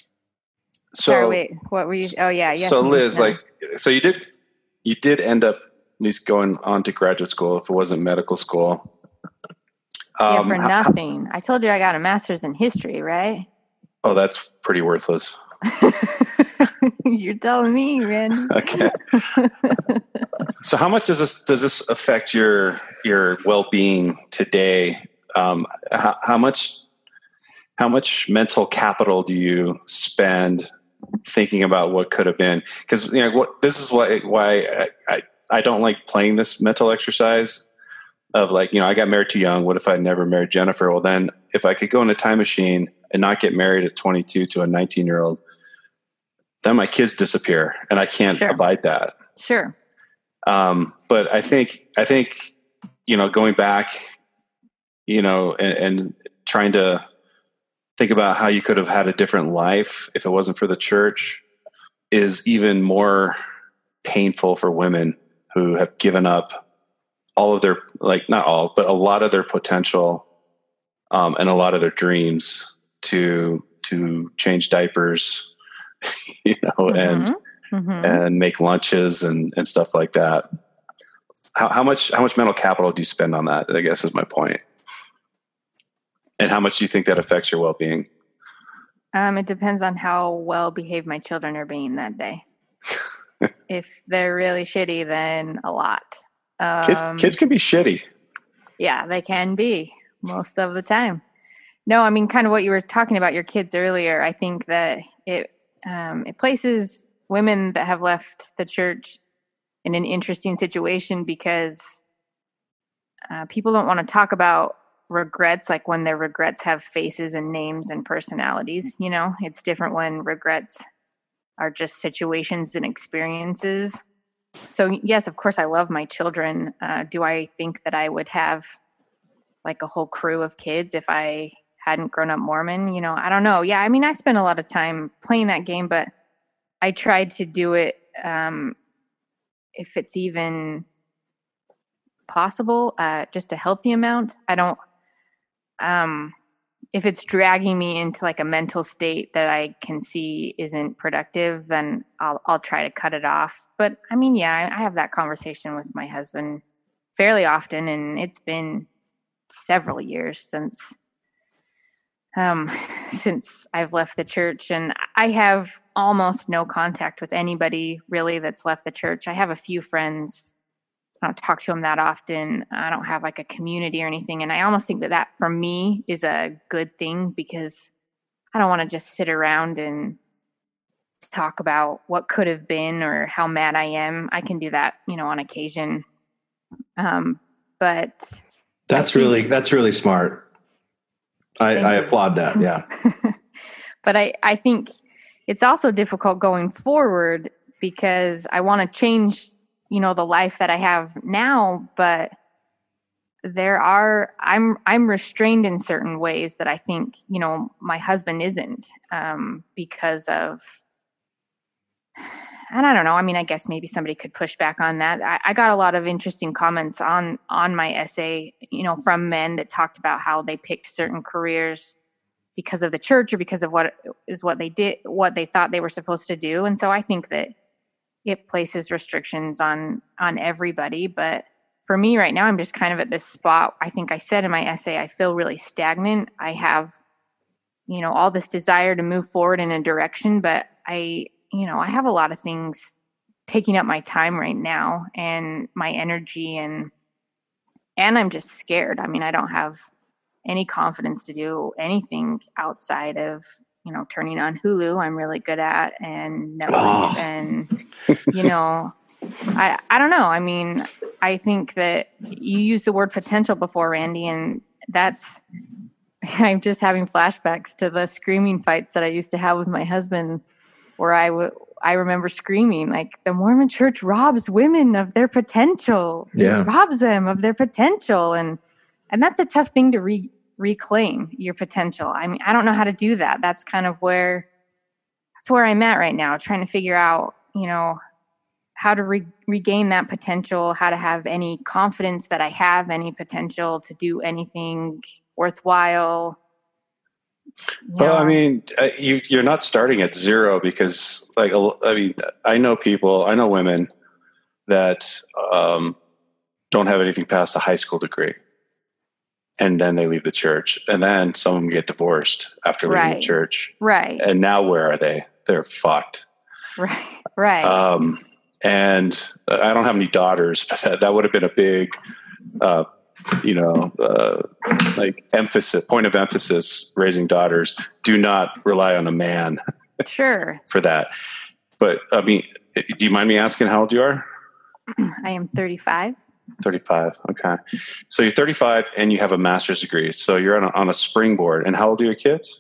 So Sorry, wait. What were you? Oh, yeah. Yes, so means Liz, no. like, so you did you did end up at least going on to graduate school if it wasn't medical school. Yeah, Um, for h- nothing. I told you I got a master's in history, right? oh, that's pretty worthless. You're telling me, Randy. Okay. So how much does this does this affect your your well being today? Um, how, how much how much mental capital do you spend thinking about what could have been? Because you know what this is why why I, I I don't like playing this mental exercise of like, you know, I got married too young. What if I never married Jennifer? Well, then if I could go in a time machine and not get married at twenty-two to a nineteen year old, then my kids disappear and I can't Sure. abide that. Sure. Um, but I think, I think, you know, going back, you know, and, and trying to think about how you could have had a different life if it wasn't for the church is even more painful for women who have given up all of their, like not all, but a lot of their potential, um, and a lot of their dreams to, to change diapers, you know, and, Mhm. and make lunches and, and stuff like that. How, how much how much mental capital do you spend on that? I guess is my point. And how much do you think that affects your well being? Um, it depends on how well behaved my children are being that day. If they're really shitty, then a lot. Um, Kids kids can be shitty. Yeah, they can be most of the time. No, I mean, kind of what you were talking about your kids earlier. I think that it um, it places women that have left the church in an interesting situation because uh, people don't want to talk about regrets, like when their regrets have faces and names and personalities. You know, it's different when regrets are just situations and experiences. So yes, of course, I love my children. Uh, do I think that I would have like a whole crew of kids if I hadn't grown up Mormon? You know, I don't know. Yeah, I mean, I spent a lot of time playing that game, but I tried to do it um, if it's even possible, uh, just a healthy amount. I don't, um, if it's dragging me into like a mental state that I can see isn't productive, then I'll, I'll try to cut it off. But I mean, yeah, I, I have that conversation with my husband fairly often, and it's been several years since um, since I've left the church, and I have almost no contact with anybody really that's left the church. I have a few friends. I don't talk to them that often. I don't have like a community or anything. And I almost think that that for me is a good thing because I don't want to just sit around and talk about what could have been or how mad I am. I can do that, you know, on occasion. Um, but That's I think- really that's really smart. I, Thank I you. applaud that. Yeah. but I, I think it's also difficult going forward because I want to change, you know, the life that I have now, but there are, I'm, I'm restrained in certain ways that I think, you know, my husband isn't, um, because of, and I don't know. I mean, I guess maybe somebody could push back on that. I, I got a lot of interesting comments on, on my essay, you know, from men that talked about how they picked certain careers because of the church or because of what is what they did, what they thought they were supposed to do. And so I think that it places restrictions on on everybody. But for me right now, I'm just kind of at this spot. I think I said in my essay, I feel really stagnant. I have, you know, all this desire to move forward in a direction, but I, you know, I have a lot of things taking up my time right now and my energy, and and I'm just scared. I mean, I don't have any confidence to do anything outside of, you know, turning on Hulu. I'm really good at, and Netflix, Oh. and you know, I I don't know. I mean, I think that you used the word potential before, Randy, and that's, I'm just having flashbacks to the screaming fights that I used to have with my husband, where I would, I remember screaming like, the Mormon Church robs women of their potential. Yeah. It robs them of their potential, and and that's a tough thing to re- reclaim your potential. I mean, I don't know how to do that. That's kind of where that's where I'm at right now, trying to figure out, you know, how to re- regain that potential, how to have any confidence that I have any potential to do anything worthwhile. You Well, I know? mean, uh, you you're not starting at zero, because, like, a l- I mean, I know people, I know women that um, don't have anything past a high school degree, and then they leave the church, and then some of them get divorced after leaving Right. the church, Right, and now where are they? They're fucked. right, right. Um, and I don't have any daughters, but that, that would have been a big, uh, you know, uh, like emphasis, point of emphasis, raising daughters. Do not rely on a man Sure. for that. But I mean, do you mind me asking how old you are? I am thirty-five. thirty-five. Okay. So you're thirty-five and you have a master's degree. So you're on a, on a springboard. And how old are your kids?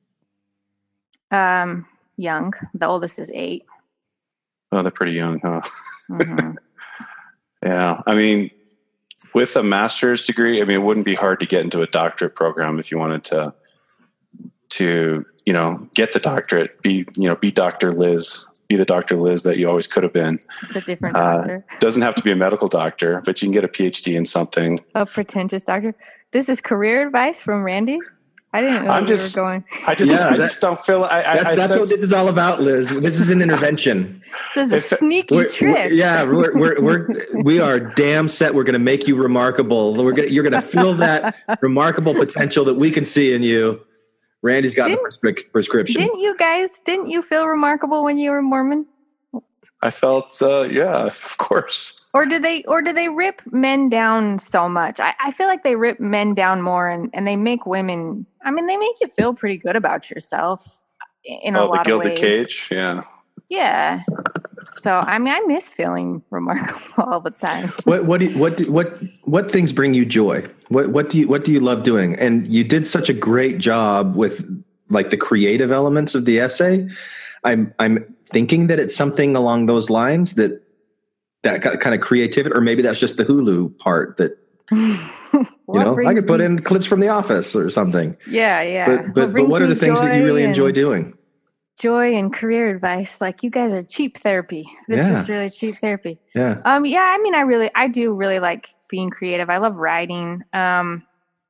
Um, young. The oldest is eight. Oh, they're pretty young, huh? Mhm. Yeah. I mean, with a master's degree, I mean, it wouldn't be hard to get into a doctorate program if you wanted to, to, you know, get the doctorate, be, you know, be Doctor Liz, be the Doctor Liz that you always could have been. It's a different Uh, doctor. Doesn't have to be a medical doctor, but you can get a P H D in something. A pretentious doctor. This is career advice from Randy. I didn't know I'm where just- we were going. I just, Yeah, I that- just don't feel, I, I, That, I that's what sense- this is all about, Liz. This is an intervention. This is a If- sneaky We're- trick. we're- yeah, we're, we're, we're, we are damn set. We're going to make you remarkable. We're gonna, you're going to feel that remarkable potential that we can see in you. Randy's got the Didn't- prescrip- prescription. Didn't you guys, didn't you feel remarkable when you were Mormon? I felt, uh, yeah, of course. Or do they or do they rip men down so much? I, I feel like they rip men down more, and, and they make women, I mean, they make you feel pretty good about yourself in a Oh, the lot of Gilded ways. Cage. Yeah. Yeah. So I mean, I miss feeling remarkable all the time. What what do you, what do, what what things bring you joy? What what do you what do you love doing? And you did such a great job with like the creative elements of the essay. I'm I'm thinking that it's something along those lines, that that kind of creativity, or maybe that's just the Hulu part that you What know I brings could put me- in clips from The Office or something. Yeah, yeah. But but, but brings what are me the things that you joy really and- enjoy doing? Joy and career advice. Like, you guys are cheap therapy. This Yeah. is really cheap therapy. Yeah. Um, yeah, I mean, I really, I do really like being creative. I love writing. Um,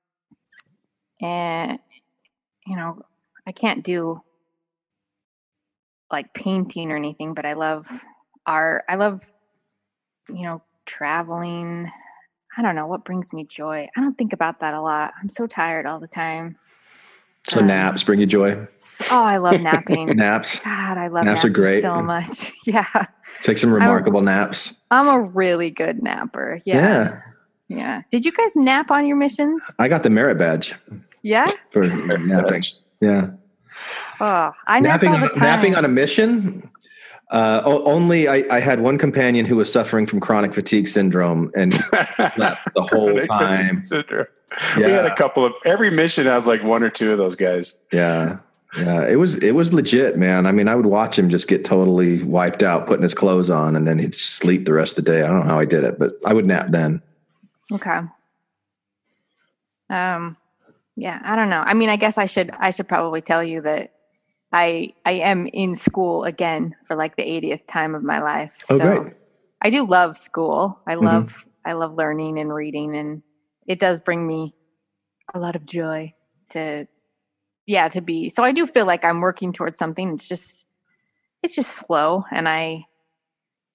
and you know, I can't do like painting or anything, but I love art. I love, you know, traveling. I don't know what brings me joy. I don't think about that a lot. I'm so tired all the time. So Um, naps bring you joy. s- Oh, I love napping. Naps. God, I love Naps are napping great. so much. Yeah. Take some remarkable naps. I'm a really good napper. Yeah. Yeah. Yeah. Did you guys nap on your missions? I got the merit badge Yeah. for napping. Yeah. Oh, I nap napping all the on, time. napping on a mission. Uh, o- only I, I had one companion who was suffering from chronic fatigue syndrome and slept the whole Chronic time. fatigue syndrome. We had Yeah. a couple of, every mission has like one or two of those guys. Yeah. Yeah. It was, it was legit, man. I mean, I would watch him just get totally wiped out, putting his clothes on, and then he'd sleep the rest of the day. I don't know how I did it, but I would nap then. Okay. Um, yeah, I don't know. I mean, I guess I should, I should probably tell you that I, I am in school again for like the eightieth time of my life. Oh, So great. I do love school. I Mhm. love, I love learning and reading, and it does bring me a lot of joy to, yeah, to be. So I do feel like I'm working towards something. It's just, it's just slow, and I,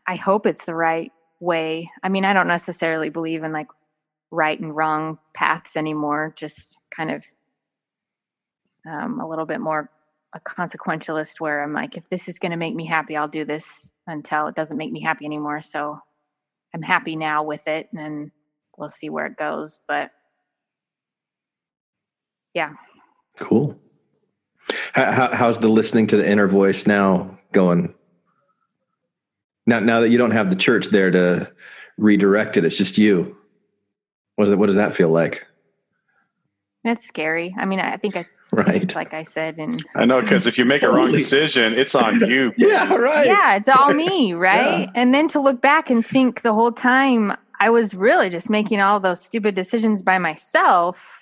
I hope it's the right way. I mean, I don't necessarily believe in like right and wrong paths anymore, just kind of um, a little bit more a consequentialist where I'm like, if this is going to make me happy, I'll do this until it doesn't make me happy anymore. So I'm happy now with it, and then we'll see where it goes. But yeah. Cool. How, how, how's the listening to the inner voice now going? Now, now that you don't have the church there to redirect it, it's just you. What does it, what does that feel like? That's scary. I mean, I think I, Right. like I said, and I know, because if you make a wrong Totally. decision, it's on you. Yeah, right. yeah, it's all me, right? Yeah. And then to look back and think the whole time I was really just making all those stupid decisions by myself,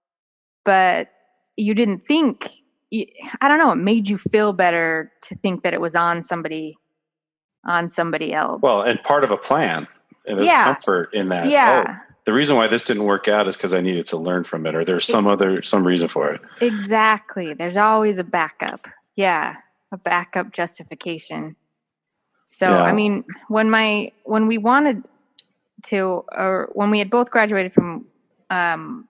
but you didn't think, you, I don't know, it made you feel better to think that it was on somebody, on somebody else. Well, and part of a plan. And there's Yeah. comfort in that. Yeah. Oh, the reason why this didn't work out is because I needed to learn from it, or there's some other some reason for it. Exactly. There's always a backup. Yeah, a backup justification. So, Yeah. I mean, when my when we wanted to, or when we had both graduated from um,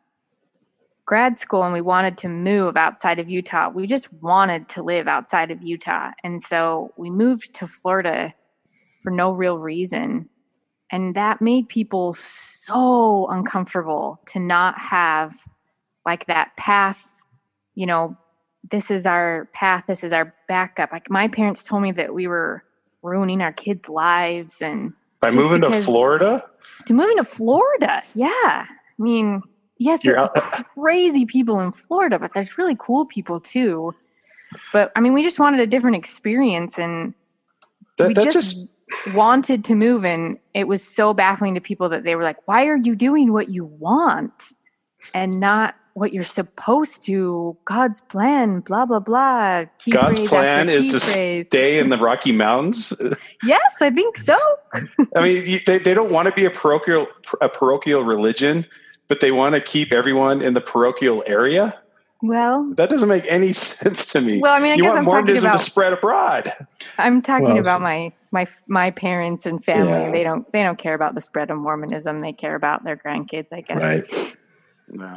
grad school and we wanted to move outside of Utah, we just wanted to live outside of Utah, and so we moved to Florida for no real reason. And that made people so uncomfortable to not have like that path, you know, this is our path, this is our backup. Like my parents told me that we were ruining our kids' lives, and By just moving to because- Florida, to moving to Florida. Yeah. I mean, yes, You're there out- are crazy people in Florida, but there's really cool people too. But I mean, we just wanted a different experience, and that, we that just, just wanted to move, and it was so baffling to people that they were like, why are you doing what you want and not what you're supposed to? God's plan, blah blah blah. Key God's phrase plan after is key to phrase. stay in the Rocky Mountains. Yes, I think so. I mean, you- they, they don't want to be a parochial a parochial religion, but they want to keep everyone in the parochial area. Well, That doesn't make any sense to me. Well, I mean, I you guess want I'm talking Mormonism about- to spread abroad. I'm talking Well, about so- my my my parents and family. Yeah. They don't they don't care about the spread of Mormonism. They care about their grandkids, I guess. Right. No.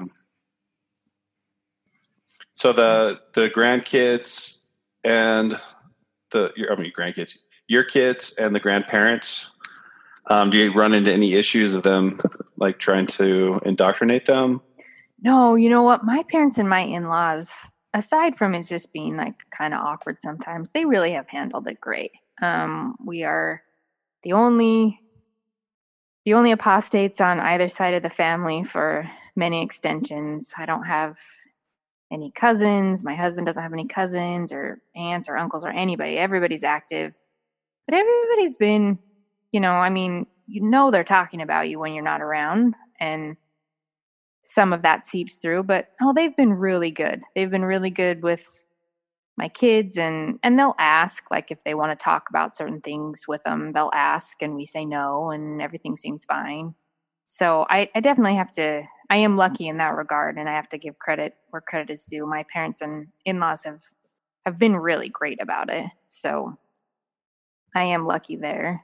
So the the grandkids and the your, I mean grandkids, your kids and the grandparents. Um, do you run into any issues of them like trying to indoctrinate them? No, you know what? My parents and my in-laws, aside from it just being like kind of awkward sometimes, they really have handled it great. Um, we are the only the only apostates on either side of the family for many extensions. I don't have any cousins. My husband doesn't have any cousins or aunts or uncles or anybody. Everybody's active. But everybody's been, you know, I mean, you know they're talking about you when you're not around, and some of that seeps through, but no, they've been really good. They've been really good with my kids, and and they'll ask, like if they want to talk about certain things with them, they'll ask and we say no, and everything seems fine. So I, I definitely have to, I am lucky in that regard, and I have to give credit where credit is due. My parents and in-laws have, have been really great about it. So I am lucky there.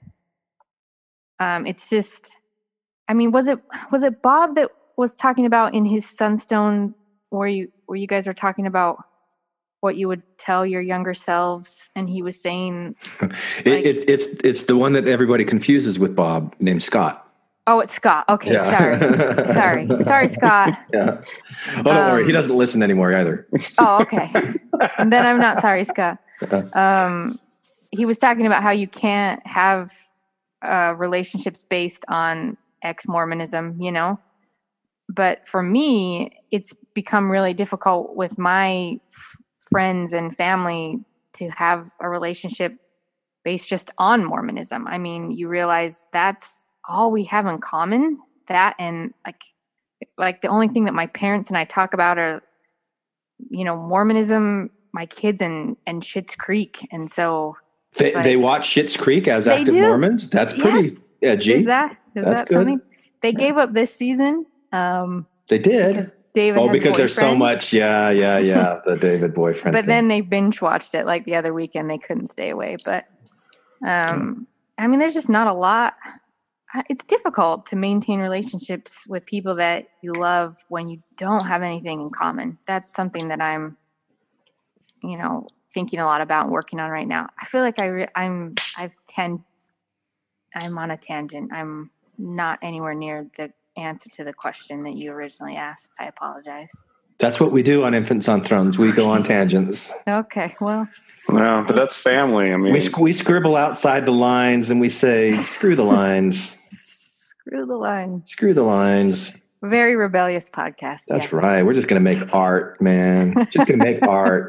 Um, it's just, I mean, was it, was it Bob that was talking about in his Sunstone where you, where you guys were talking about what you would tell your younger selves? And he was saying, It, it, it's it's the one that everybody confuses with Bob, named Scott. oh, it's Scott. Okay. Yeah. Sorry. Sorry. Sorry, Scott. Yeah. Oh, don't worry. He Um, doesn't listen anymore either. Oh, okay. And then I'm not sorry, Scott. Um, he was talking about how you can't have uh, relationships based on ex-Mormonism, you know? But for me, it's become really difficult with my f- friends and family to have a relationship based just on Mormonism. I mean, you realize that's all we have in common. That and like, like the only thing that my parents and I talk about are, you know, Mormonism, my kids, and and Schitt's Creek. And so They it's like- they watch Schitt's Creek as They active do. Mormons. That's pretty Yes. edgy. is that is That's that good. something they gave up this season? Um, They did. David. Oh, has a because there's so boyfriend. much. Yeah, yeah, yeah. The David boyfriend. But thing. then they binge watched it like the other weekend. They couldn't stay away. But um, I mean, there's just not a lot. I- It's difficult to maintain relationships with people that you love when you don't have anything in common. That's something that I'm, you know, thinking a lot about and working on right now. I feel like I re- I'm I can I'm on a tangent. I'm not anywhere near the answer to the question that you originally asked. I apologize. That's what we do on Infants on Thrones. We go on tangents. Okay, well, No, but that's family. I mean, We, sc- we scribble outside the lines and we say, screw the lines. screw the line. Screw the lines. Very rebellious podcast. That's yes. right. We're just going to make art, man. Just going to make art.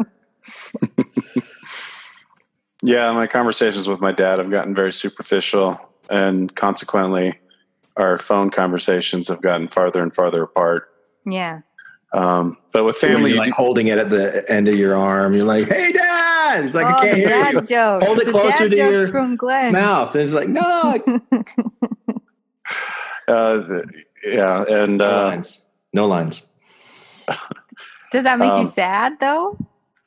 yeah, my conversations with my dad have gotten very superficial, and consequently, our phone conversations have gotten farther and farther apart. Yeah. Um, but with Family, family, you're you like do- holding it at the end of your arm. You're like, hey, Dad. It's like, I Oh, can't the hear dad you. jokes. Hold it The closer dad to jokes your from Glenn. mouth. And it's like, no. uh, yeah, and No uh, lines. No lines. Does that make Um, you sad though?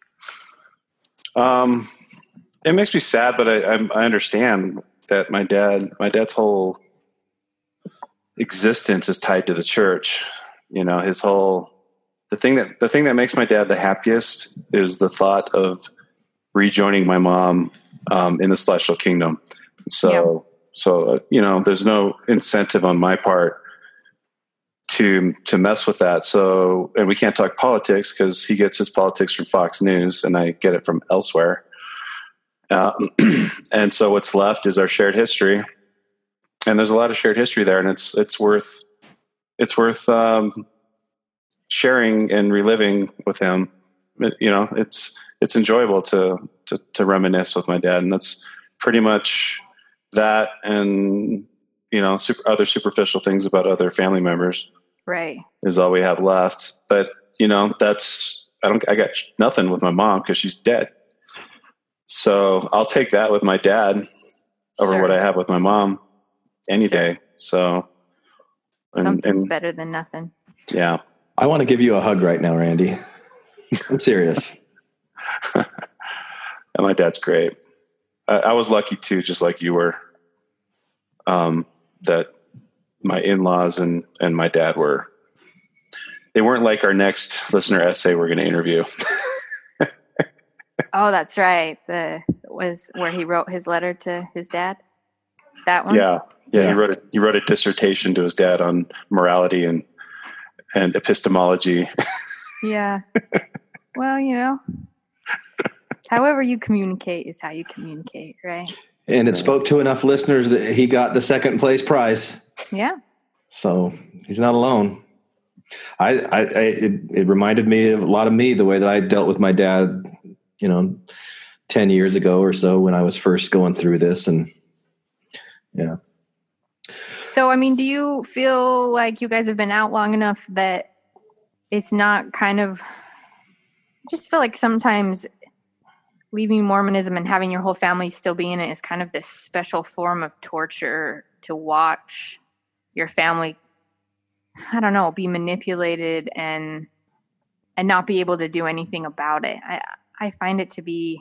Um, it makes me sad, but I, I, I understand that my dad, my dad's whole existence is tied to the church. You know, his whole, the thing that, the thing that makes my dad the happiest is the thought of rejoining my mom, um, in the celestial kingdom. So, Yeah. so, uh, you know, there's no incentive on my part to to mess with that. So, and we can't talk politics because he gets his politics from Fox News and I get it from elsewhere. Uh, and so what's left is our shared history, and there's a lot of shared history there, and it's it's worth it's worth um, sharing and reliving with him. It- you know, it's it's enjoyable to, to to reminisce with my dad, and that's pretty much that, and you know, super, other superficial things about other family members Right. is all we have left. But you know, that's I don't I got nothing with my mom because she's dead. So I'll take that with my dad over Sure. what I have with my mom any day. So and, Something's and better than nothing. yeah, I want to give you a hug right now, Randy. I'm serious. and my dad's great. I, I was lucky too, just like you were. Um, that my in-laws and and my dad were. They weren't like our next listener essay we're going to interview. Oh, that's right. The was where he wrote his letter to his dad. That one. Yeah, yeah. Yeah. He wrote a he wrote a dissertation to his dad on morality and and epistemology. Yeah. Well, you know, however you communicate is how you communicate, right? And it spoke to enough listeners that he got the second place prize. Yeah. So he's not alone. I, I, I it, it reminded me of a lot of me, the way that I dealt with my dad, you know, ten years ago or so when I was first going through this. And yeah. So, I mean, do you feel like you guys have been out long enough that it's not kind of, I just feel like sometimes leaving Mormonism and having your whole family still be in it is kind of this special form of torture to watch your family, I don't know, be manipulated and and not be able to do anything about it. I I find it to be,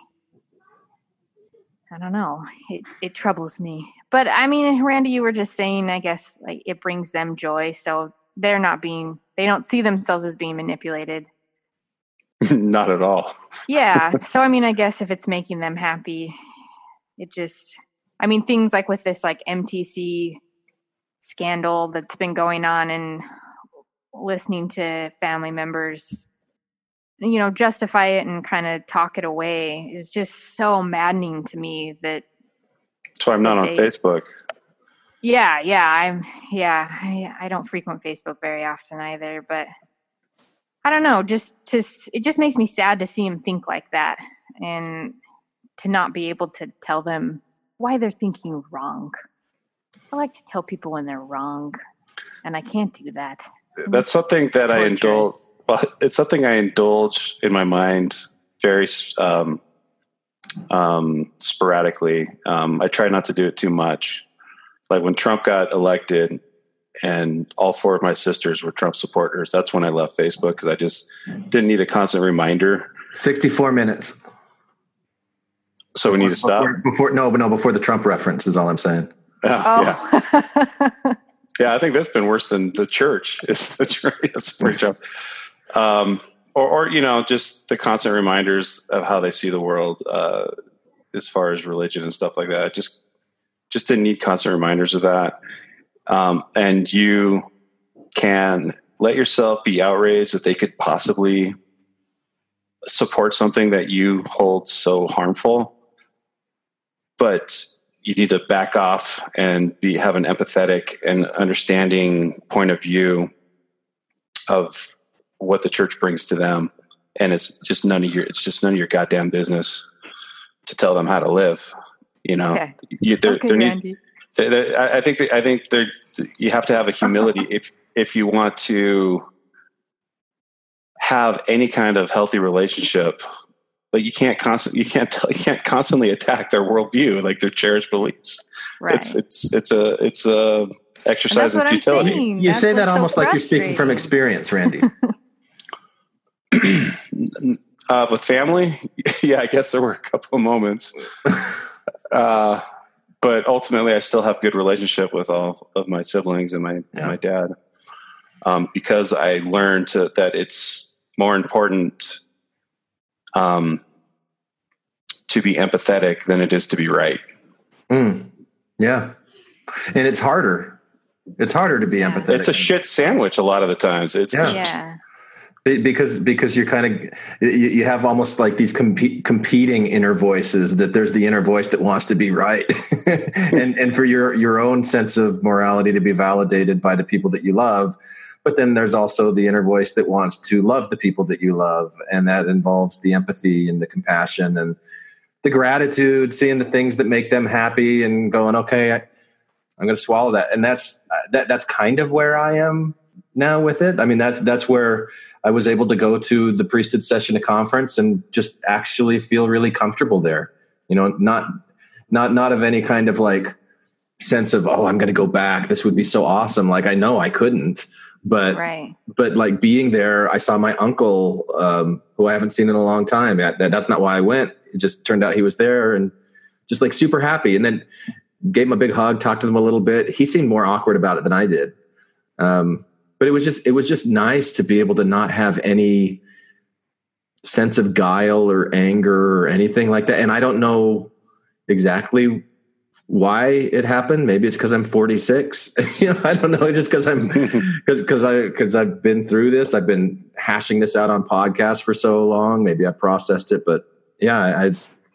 I don't know, it, it troubles me. But I mean, Randy, you were just saying, I guess, like it brings them joy. So they're not being, they don't see themselves as being manipulated. Not at all. Yeah. So, I mean, I guess if it's making them happy, it just, I mean, things like with this like M T C scandal that's been going on and listening to family members, you know, justify it and kind of talk it away is just so maddening to me that, That's why I'm not on Okay. Facebook. yeah, yeah, I'm, yeah, I, I don't frequent Facebook very often either, but I don't know, just, just, it just makes me sad to see him think like that and to not be able to tell them why they're thinking wrong. I like to tell people when they're wrong, and I can't do that. That's something that I indulge. Torturous. Well, it's something I indulge in my mind very um, um, sporadically. Um, I try not to do it too much. Like when Trump got elected and all four of my sisters were Trump supporters, that's when I left Facebook because I just didn't need a constant reminder. sixty-four minutes. So we need to stop. Before, before no, but no, before the Trump reference is all I'm saying. Oh, yeah. Oh, Yeah, I think that's been worse than the church. It's the church. That's a great job. Um, or, or, you know, just the constant reminders of how they see the world uh, as far as religion and stuff like that. Just, just didn't need constant reminders of that. Um, and you can let yourself be outraged that they could possibly support something that you hold so harmful, but you need to back off and be have an empathetic and understanding point of view of what the church brings to them. And it's just none of your, it's just none of your goddamn business to tell them how to live. You know, okay. you, there, Okay, there need, Randy. there, there, I I think, I think there, you have to have a humility if, if you want to have any kind of healthy relationship. But you can't constantly, you can't tell, you can't constantly attack their worldview, like their cherished beliefs. Right. It's it's it's a it's a And exercise that's in what I'm futility. saying. You That's say what's that so almost like you're speaking from frustrating. experience, Randy. Uh, with family, yeah, I guess there were a couple of moments, uh, but ultimately, I still have good relationship with all of my siblings and my Yeah. and my dad, um, because I learned to, that it's more important um, to be empathetic than it is to be right. Mm, yeah. And it's harder. It's harder to be Yeah. empathetic. It's a shit sandwich a lot of the times. It's Yeah. Yeah. Be- because because you're kind of you, you have almost like these compe- competing inner voices. That there's the inner voice that wants to be right, and and for your your own sense of morality to be validated by the people that you love. But then there's also the inner voice that wants to love the people that you love, and that involves the empathy and the compassion and the gratitude, seeing the things that make them happy, and going, okay, I, I'm going to swallow that. And that's that that's kind of where I am now with it. I mean, that's that's where I was able to go to the priesthood session at conference and just actually feel really comfortable there. You know, not not not of any kind of like sense of, oh, I'm going to go back. This would be so awesome. Like, I know I couldn't, but Right. but like being there, I saw my uncle, um, who I haven't seen in a long time. That, that's not why I went. It just turned out he was there, and just like super happy. And then gave him a big hug, talked to him a little bit. He seemed more awkward about it than I did. Um, But it was just, it was just nice to be able to not have any sense of guile or anger or anything like that. And I don't know exactly why it happened. Maybe it's because I'm forty-six. You know, I don't know. Just because I'm, because because I because I've been through this. I've been hashing this out on podcasts for so long. Maybe I processed it, but yeah, I.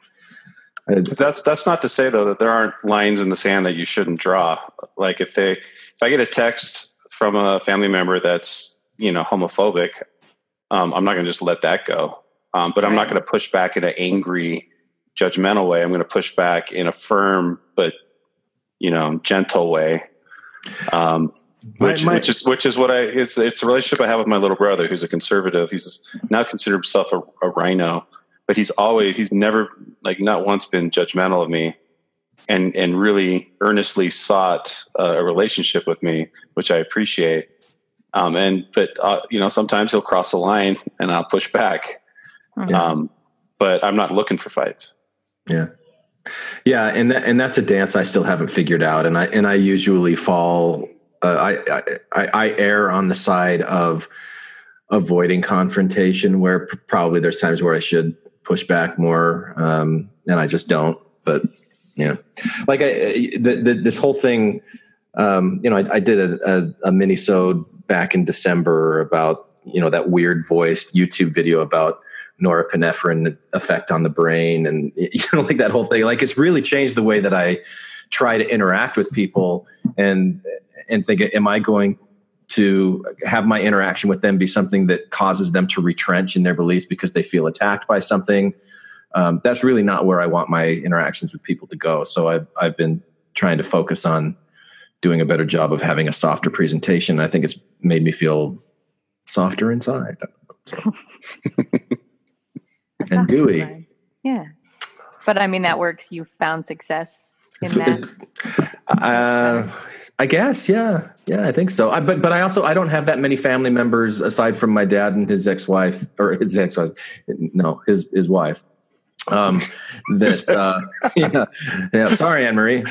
I That's that's not to say though that there aren't lines in the sand that you shouldn't draw. Like if they, if I get a text from a family member that's, you know, homophobic, um, I'm not going to just let that go. Um, but I'm not going to push back in an angry, judgmental way. I'm going to push back in a firm but, you know, gentle way. Um, which, My- my- which is which is what I it's it's a relationship I have with my little brother, who's a conservative. He's now considered himself a, a rhino, but he's always he's never like not once been judgmental of me. And and really earnestly sought uh, a relationship with me, which I appreciate. Um, and but uh, you know, sometimes he'll cross the line, and I'll push back. Mhm. Um, but I'm not looking for fights. Yeah. Yeah. And that, and that's a dance I still haven't figured out. And I, and I usually fall, uh, I, I, I err on the side of avoiding confrontation, where p- probably there's times where I should push back more. Um, and I just don't, but yeah, like I, the, the, this whole thing, um, you know, I, I did a, a, a mini-sode back in December about, you know, that weird voiced YouTube video about norepinephrine effect on the brain. And, you know, like that whole thing, like it's really changed the way that I try to interact with people and, and think, am I going to have my interaction with them be something that causes them to retrench in their beliefs because they feel attacked by something? Um, that's really not where I want my interactions with people to go. So I've, I've been trying to focus on doing a better job of having a softer presentation. I think it's made me feel softer inside. So. That's And not gooey. bad. Yeah. But I mean, that works. You found success in It's- that. it's- uh, I guess, yeah, yeah, I think so. I, but but I also I don't have that many family members aside from my dad and his ex-wife or his ex-wife. No, his his wife. Um, that uh, yeah, yeah. Sorry, Anne Marie.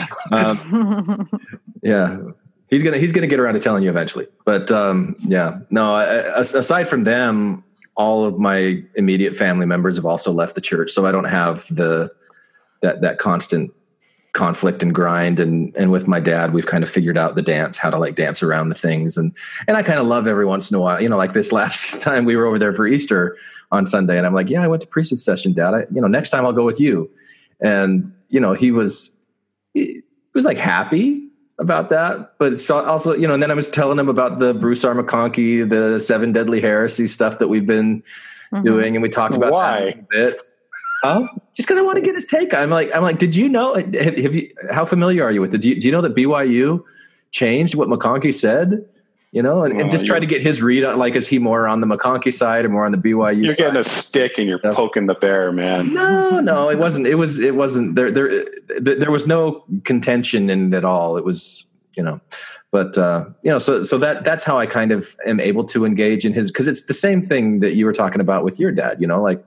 Um, yeah, he's gonna he's gonna get around to telling you eventually. But um, yeah, no. I, aside from them, all of my immediate family members have also left the church, so I don't have the that that constant conflict and grind. And and with my dad, we've kind of figured out the dance, how to like dance around the things. And and I kind of love every once in a while, you know, like this last time we were over there for Easter on Sunday, and I'm like, yeah, I went to priesthood session, Dad. I, you know, next time I'll go with you. And you know, he was he was like happy about that, but it's also, you know, and then I was telling him about the Bruce R. McConkie, the Seven Deadly Heresies stuff that we've been mm-hmm. doing, and we talked about Why? that a bit. Oh, just because I want to get his take. I'm like, I'm like, did you know? Have, have you? How familiar are you with it? Do you, do you know that B Y U changed what McConkie said? You know, and, oh, and just try to get his read on, like, is he more on the McConkie side or more on the B Y U You're side? getting a stick and you're Yeah. poking the bear, man. No, no, it wasn't. It was, it wasn't there. There, there was no contention in it at all. It was, you know, but uh, you know, so so that that's how I kind of am able to engage in his, because it's the same thing that you were talking about with your dad. You know, like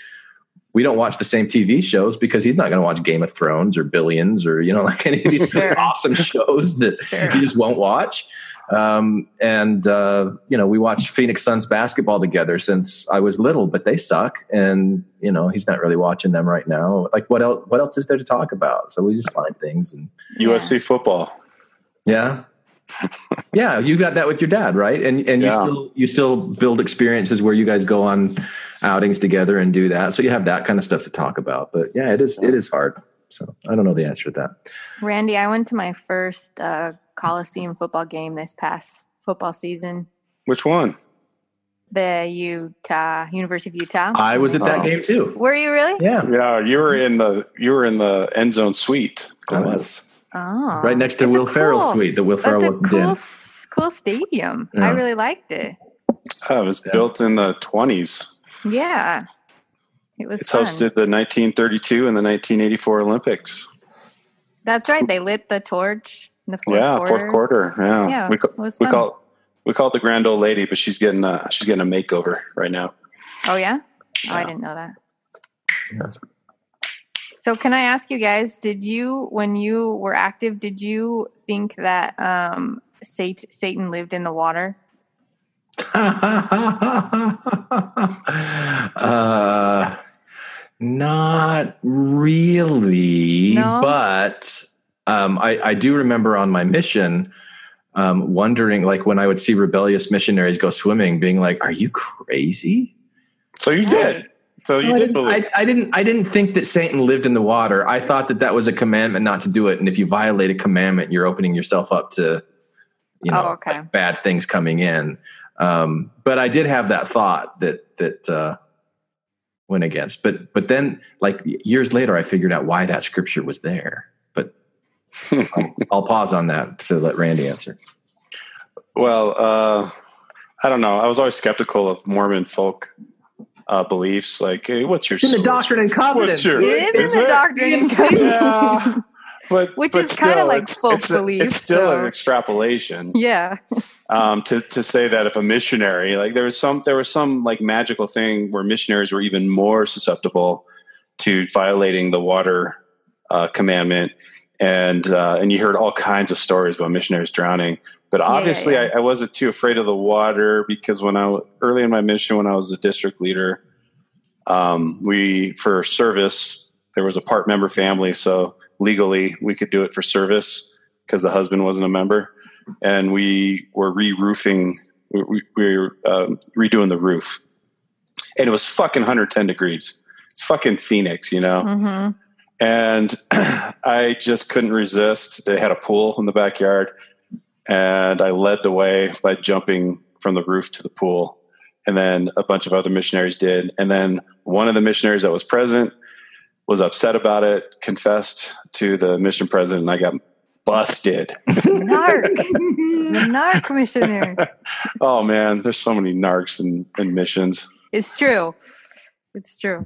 we don't watch the same T V shows because he's not going to watch Game of Thrones or Billions or, you know, like any of these Sure. awesome shows that Sure. he just won't watch. Um, and, uh, you know, we watched Phoenix Suns basketball together since I was little, but they suck. And, you know, he's not really watching them right now. Like what else, what else is there to talk about? So we just find things. And U S C football. yeah. Yeah. You got that with your dad, right? And, and you Yeah. still, you still build experiences where you guys go on outings together and do that. So you have that kind of stuff to talk about, but yeah, it is, it is hard. So I don't know the answer to that. Randy, I went to my first uh, Coliseum football game this past football season. Which one? The Utah University of Utah. I was at that Oh. game too. Were you really? Yeah. Yeah, you were in the you were in the end zone suite. I was. Oh, Right next to That's a Will Ferrell's cool- suite that Will Ferrell That's a wasn't cool, in. s- cool stadium. Yeah. I really liked it. Oh, it was Yeah. built in the twenties. Yeah, it was. It's fun. hosted the nineteen thirty-two and the nineteen eighty-four Olympics. That's right. They lit the torch in the fourth yeah, quarter. fourth quarter. Yeah, Yeah, we ca- it was we fun. call we call it the grand old lady, but she's getting a she's getting a makeover right now. Oh yeah? Oh, I Yeah. didn't know that. Yeah. So can I ask you guys, did you, when you were active, did you think that um, Sat- Satan lived in the water? uh, not really, No? but um, I, I do remember on my mission um, wondering, like when I would see rebellious missionaries go swimming, being like, "Are you crazy?" So you did. So you No, I, did didn't, believe. I, I didn't. I didn't think that Satan lived in the water. I thought that that was a commandment not to do it, and if you violate a commandment, you're opening yourself up to, you know, Oh, okay. like bad things coming in. Um, but I did have that thought that that uh, went against. But but then, like years later, I figured out why that scripture was there. But I'll, I'll pause on that to let Randy answer. Well, uh, I don't know. I was always skeptical of Mormon folk uh, beliefs. Like, hey, what's your It's in the source? Doctrine and Covenants. What's your- It is, Is in the it? doctrine. and Yes. Covenants. Yeah, but Which but is kinda still, like it's, folk it's, belief, It's still so- an extrapolation. Yeah. um, to to say that if a missionary, like there was some there was some like magical thing where missionaries were even more susceptible to violating the water uh, commandment, and uh, and you heard all kinds of stories about missionaries drowning. But obviously, yeah. I, I wasn't too afraid of the water because when I early in my mission, when I was a district leader, um, we for service there was a part member family, so legally we could do it for service because the husband wasn't a member. And we were re-roofing, we, we, we were um, redoing the roof. And it was fucking one hundred ten degrees. It's fucking Phoenix, you know? Mm-hmm. And I just couldn't resist. They had a pool in the backyard. And I led the way by jumping from the roof to the pool. And then a bunch of other missionaries did. And then one of the missionaries that was present was upset about it, confessed to the mission president, and I got busted. Narc. The narc missionary. Oh man, there's so many narcs in, in missions. It's true. It's true.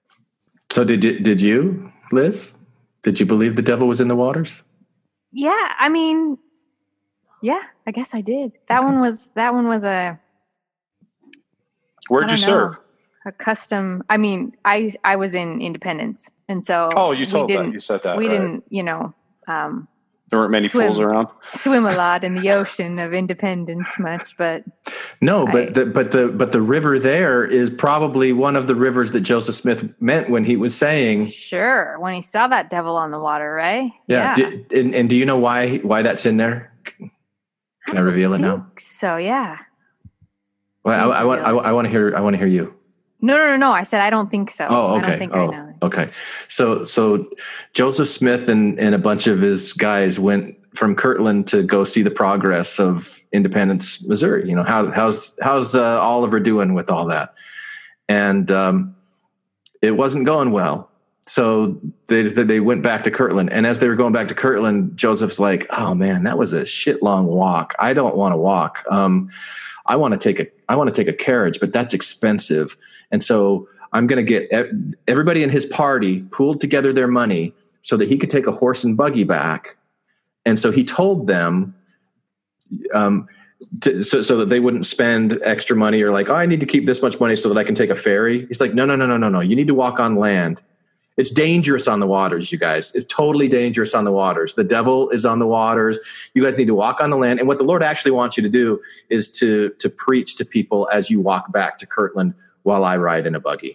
So did you, did you, Liz? Did you believe the devil was in the waters? Yeah, I mean, yeah, I guess I did. That one was that one was a Where'd I you don't know. serve? a custom. I mean, I I was in Independence, and so Oh, you we told that. didn't- You said that. we right. didn't, you know, um, There weren't many swim. pools around. swim a lot in the ocean of Independence much, but No, but I- the, but the but the river there is probably one of the rivers that Joseph Smith meant when he was saying, sure, when he saw that devil on the water, right? yeah. Do, and, and do you know why why that's in there? Can I reveal it now? So yeah. Well, I, I want I, I want to hear I want to hear you. No, no, no, no. I said I don't think so. Oh, I okay. don't think oh, I know. okay. So, so Joseph Smith and, and a bunch of his guys went from Kirtland to go see the progress of Independence, Missouri. You know, how, how's how's uh, Oliver doing with all that? And um, it wasn't going well. So they they went back to Kirtland, and as they were going back to Kirtland, Joseph's like, "Oh man, that was a shit long walk. I don't want to walk. Um, I want to take a I want to take a carriage, but that's expensive." And so I'm going to get everybody in his party pooled together their money so that he could take a horse and buggy back. And so he told them, um, to, so, so that they wouldn't spend extra money or like, oh, I need to keep this much money so that I can take a ferry. He's like, no, no, no, no, no, no. You need to walk on land. It's dangerous on the waters, you guys. It's totally dangerous on the waters. The devil is on the waters. You guys need to walk on the land. And what the Lord actually wants you to do is to, to preach to people as you walk back to Kirtland while I ride in a buggy.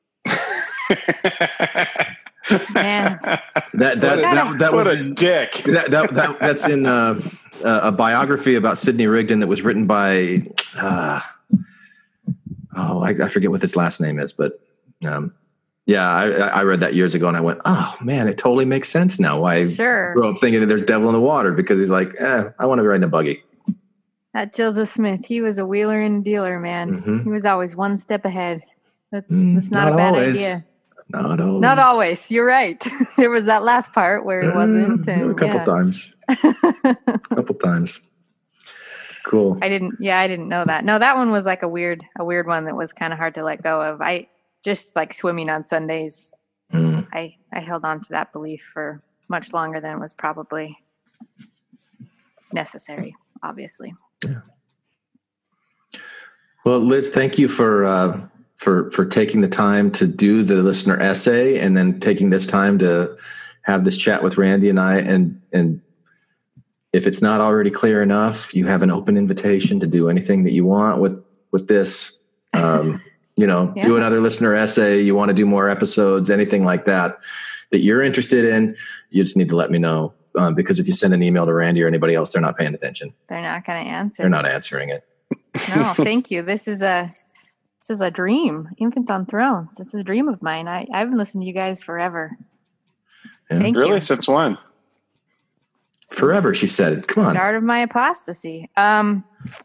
Man. That that that, that what was a in, dick. that, that, that that's in uh, uh, a biography about Sidney Rigdon that was written by uh, oh I, I forget what his last name is, but um, yeah, I, I read that years ago and I went, oh man, it totally makes sense now why I Sure. grew up thinking that there's devil in the water, because he's like, eh, I want to ride in a buggy. That Joseph Smith, he was a wheeler and dealer, man. Mhm. He was always one step ahead. That's Mm, that's not, not a bad always. idea. Not always. Not always. You're right. There was that last part where it wasn't. Uh, And, a couple yeah. times. A couple times. Cool. I didn't. Yeah, I didn't know that. No, that one was like a weird, a weird one that was kind of hard to let go of. I just like swimming on Sundays. Mm. I I held on to that belief for much longer than was probably necessary. Obviously. Well, Liz, thank you for uh, for for taking the time to do the listener essay, and then taking this time to have this chat with Randy and I. And and if it's not already clear enough, you have an open invitation to do anything that you want with with this. Um, you know, Yeah. do another listener essay. You want to do more episodes, anything like that that you're interested in. You just need to let me know, um, because if you send an email to Randy or anybody else, they're not paying attention. They're not going to answer. They're not answering it. No, thank you. This is a this is a dream. Infants on Thrones. This is a dream of mine. I I've been listening to you guys forever. Yeah. Thank Really? you. Since when? Forever, she said. Come on. Start of my apostasy. Um,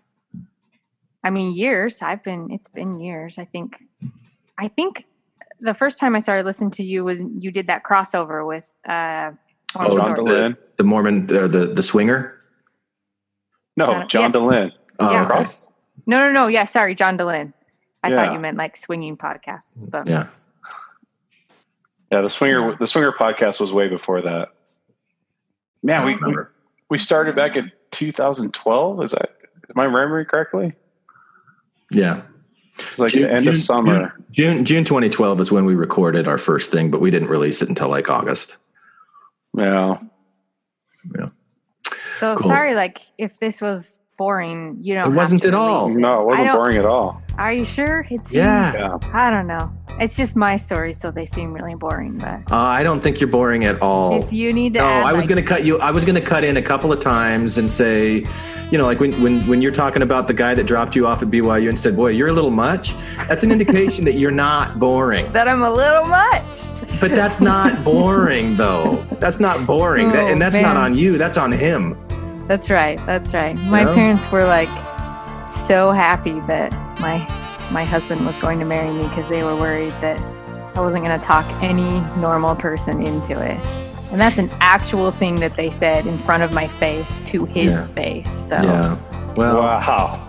I mean, years. I've been. It's been years. I think. I think the first time I started listening to you was you did that crossover with. Uh, Oh, John Story. DeLynn. The Mormon, uh, the the swinger. No, Uh, John yes. DeLynn. Oh, Yeah. okay. Cross? No, no, no. Yeah, sorry, John DeLynn. I Yeah. thought you meant like swinging podcasts, but Yeah. Yeah, the swinger the swinger podcast was way before that. Man, I we, we remember. we started back in two thousand twelve. Is that is my memory correctly? Yeah. It's like the end of summer. June June twenty twelve is when we recorded our first thing, but we didn't release it until like August. Yeah. Yeah. so Cool. sorry. Like if this was boring, you don't. It have wasn't to at all. release. No, it wasn't I don't- boring at all. Are you sure? It seems. Yeah. Yeah. I don't know. It's just my stories, so they seem really boring. But Uh, I don't think you're boring at all. if you need to, No, add, I was like, going to cut you. I was going to cut in a couple of times and say, you know, like when, when, when you're talking about the guy that dropped you off at B Y U and said, boy, you're a little much. That's an indication that you're not boring. that I'm a little much. But that's not boring, though. That's not boring. That- Oh, and that's man. not on you. That's on him. That's right. That's right. My Yeah. parents were like so happy that my my husband was going to marry me because they were worried that I wasn't going to talk any normal person into it. And that's an actual thing that they said in front of my face to his Yeah. face. So, Yeah. Well, Wow.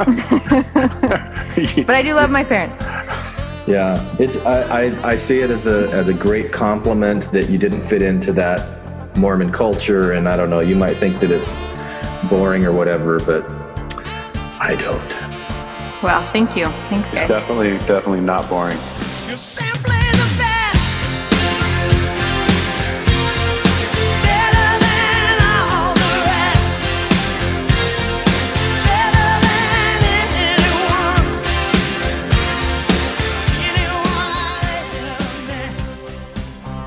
but I do love my parents. yeah. It's I, I, I see it as a as a great compliment that you didn't fit into that Mormon culture, and I don't know, you might think that it's boring or whatever, but I don't. Well, thank you. Thanks, It's guys. definitely, definitely not boring. You're simply the best. Better than all the rest. Better than anyone. Anyone I've ever met.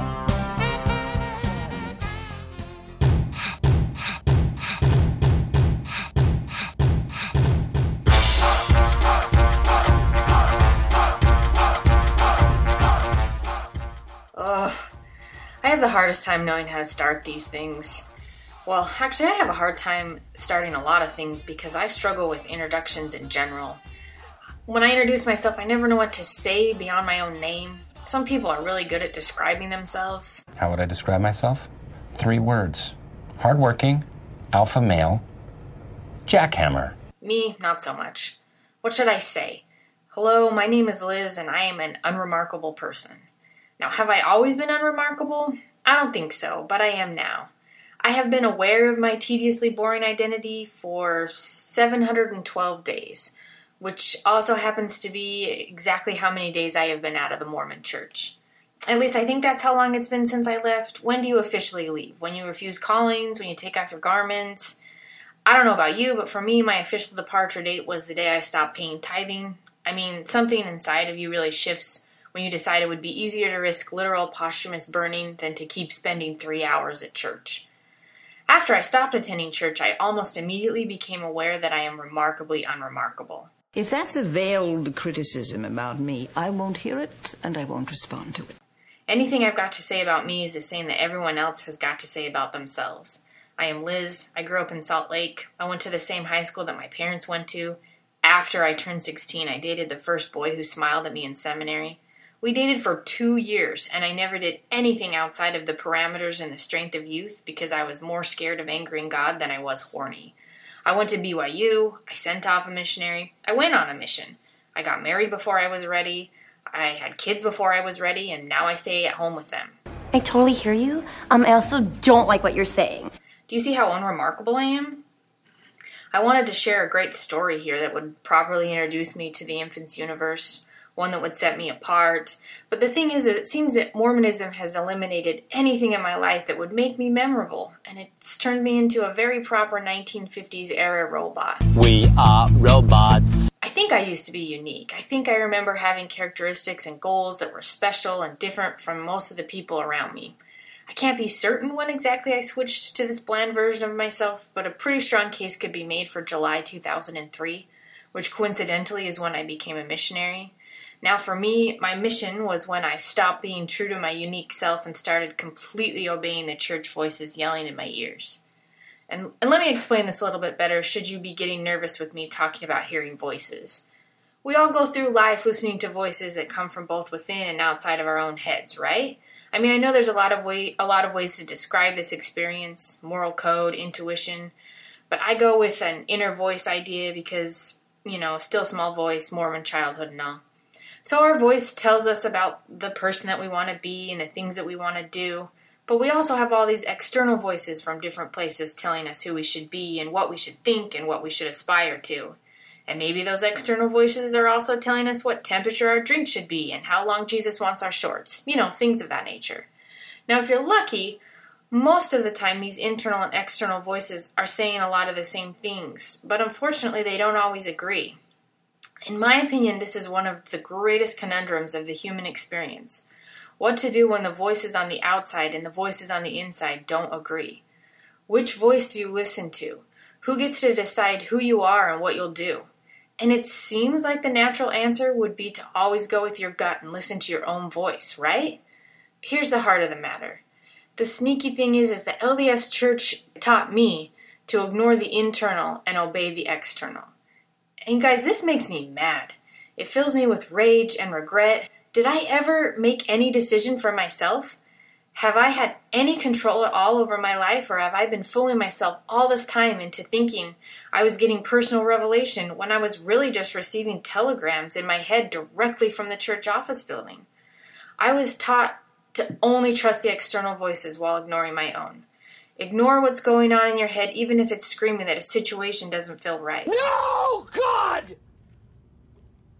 Ugh. I have the hardest time knowing how to start these things. Well, actually, I have a hard time starting a lot of things because I struggle with introductions in general. When I introduce myself, I never know what to say beyond my own name. Some people are really good at describing themselves. How would I describe myself? Three words. Hardworking, alpha male, jackhammer. Me, not so much. What should I say? Hello, my name is Liz, and I am an unremarkable person. Now, have I always been unremarkable? I don't think so, but I am now. I have been aware of my tediously boring identity for seven hundred twelve days, which also happens to be exactly how many days I have been out of the Mormon Church. At least I think that's how long it's been since I left. When do you officially leave? When you refuse callings? When you take off your garments? I don't know about you, but for me, my official departure date was the day I stopped paying tithing. I mean, something inside of you really shifts when you decide it would be easier to risk literal posthumous burning than to keep spending three hours at church. After I stopped attending church, I almost immediately became aware that I am remarkably unremarkable. If that's a veiled criticism about me, I won't hear it and I won't respond to it. Anything I've got to say about me is the same that everyone else has got to say about themselves. I am Liz. I grew up in Salt Lake. I went to the same high school that my parents went to. After I turned sixteen, I dated the first boy who smiled at me in seminary. We dated for two years, and I never did anything outside of the parameters and the strength of youth because I was more scared of angering God than I was horny. I went to B Y U. I sent off a missionary. I went on a mission. I got married before I was ready. I had kids before I was ready, and now I stay at home with them. I totally hear you. Um, I also don't like what you're saying. Do you see how unremarkable I am? I wanted to share a great story here that would properly introduce me to the infant's universe, one that would set me apart. But the thing is, it seems that Mormonism has eliminated anything in my life that would make me memorable, and it's turned me into a very proper nineteen fifties era robot. We are robots. I think I used to be unique. I think I remember having characteristics and goals that were special and different from most of the people around me. I can't be certain when exactly I switched to this bland version of myself, but a pretty strong case could be made for July two thousand three, which coincidentally is when I became a missionary. Now for me, my mission was when I stopped being true to my unique self and started completely obeying the church voices yelling in my ears. And, and let me explain this a little bit better should you be getting nervous with me talking about hearing voices. We all go through life listening to voices that come from both within and outside of our own heads, right? I mean, I know there's a lot of way, a lot of ways to describe this experience, moral code, intuition, but I go with an inner voice idea because, you know, still small voice, Mormon childhood and all. So our voice tells us about the person that we want to be and the things that we want to do, but we also have all these external voices from different places telling us who we should be and what we should think and what we should aspire to. And maybe those external voices are also telling us what temperature our drink should be and how long Jesus wants our shorts. You know, things of that nature. Now, if you're lucky, most of the time these internal and external voices are saying a lot of the same things, but unfortunately they don't always agree. In my opinion, this is one of the greatest conundrums of the human experience. What to do when the voices on the outside and the voices on the inside don't agree? Which voice do you listen to? Who gets to decide who you are and what you'll do? And it seems like the natural answer would be to always go with your gut and listen to your own voice, right? Here's the heart of the matter. The sneaky thing is, is the L D S Church taught me to ignore the internal and obey the external. And guys, this makes me mad. It fills me with rage and regret. Did I ever make any decision for myself? Have I had any control at all over my life, or have I been fooling myself all this time into thinking I was getting personal revelation when I was really just receiving telegrams in my head directly from the church office building? I was taught to only trust the external voices while ignoring my own. Ignore what's going on in your head even if it's screaming that a situation doesn't feel right. No, God!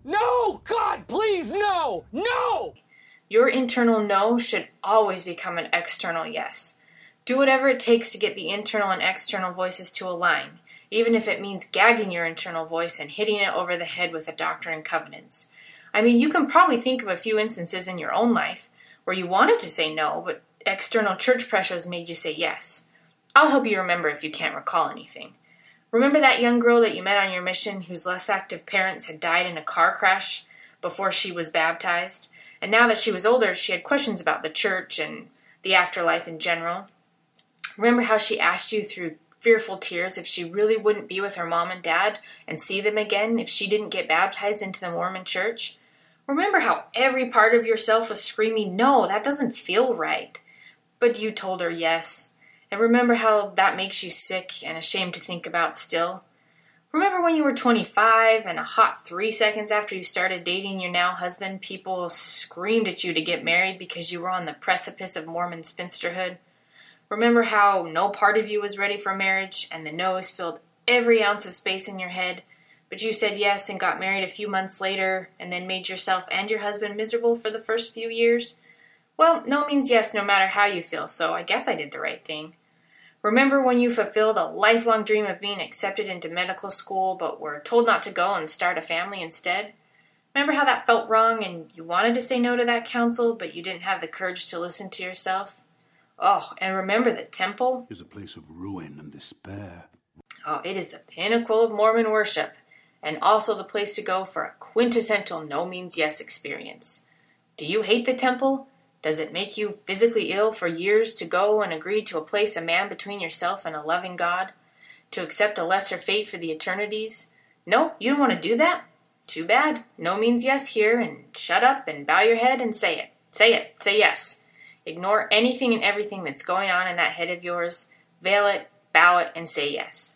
No! God, please, no! No! Your internal no should always become an external yes. Do whatever it takes to get the internal and external voices to align, even if it means gagging your internal voice and hitting it over the head with a Doctrine and Covenants. I mean, you can probably think of a few instances in your own life where you wanted to say no, but external church pressures made you say yes. I'll help you remember if you can't recall anything. Remember that young girl that you met on your mission whose less active parents had died in a car crash before she was baptized? And now that she was older, she had questions about the church and the afterlife in general. Remember how she asked you through fearful tears if she really wouldn't be with her mom and dad and see them again if she didn't get baptized into the Mormon church? Remember how every part of yourself was screaming, no, that doesn't feel right. But you told her yes. And remember how that makes you sick and ashamed to think about still? Remember when you were twenty-five and a hot three seconds after you started dating your now husband, people screamed at you to get married because you were on the precipice of Mormon spinsterhood? Remember how no part of you was ready for marriage and the no's filled every ounce of space in your head, but you said yes and got married a few months later and then made yourself and your husband miserable for the first few years? Well, no means yes no matter how you feel, so I guess I did the right thing. Remember when you fulfilled a lifelong dream of being accepted into medical school but were told not to go and start a family instead? Remember how that felt wrong and you wanted to say no to that counsel but you didn't have the courage to listen to yourself? Oh, and remember the temple? Is a place of ruin and despair. Oh, it is the pinnacle of Mormon worship and also the place to go for a quintessential no means yes experience. Do you hate the temple? Does it make you physically ill for years to go and agree to place a man between yourself and a loving God? To accept a lesser fate for the eternities? No, you don't want to do that? Too bad. No means yes here, and shut up and bow your head and say it. Say it. Say yes. Ignore anything and everything that's going on in that head of yours. Veil it, bow it, and say yes.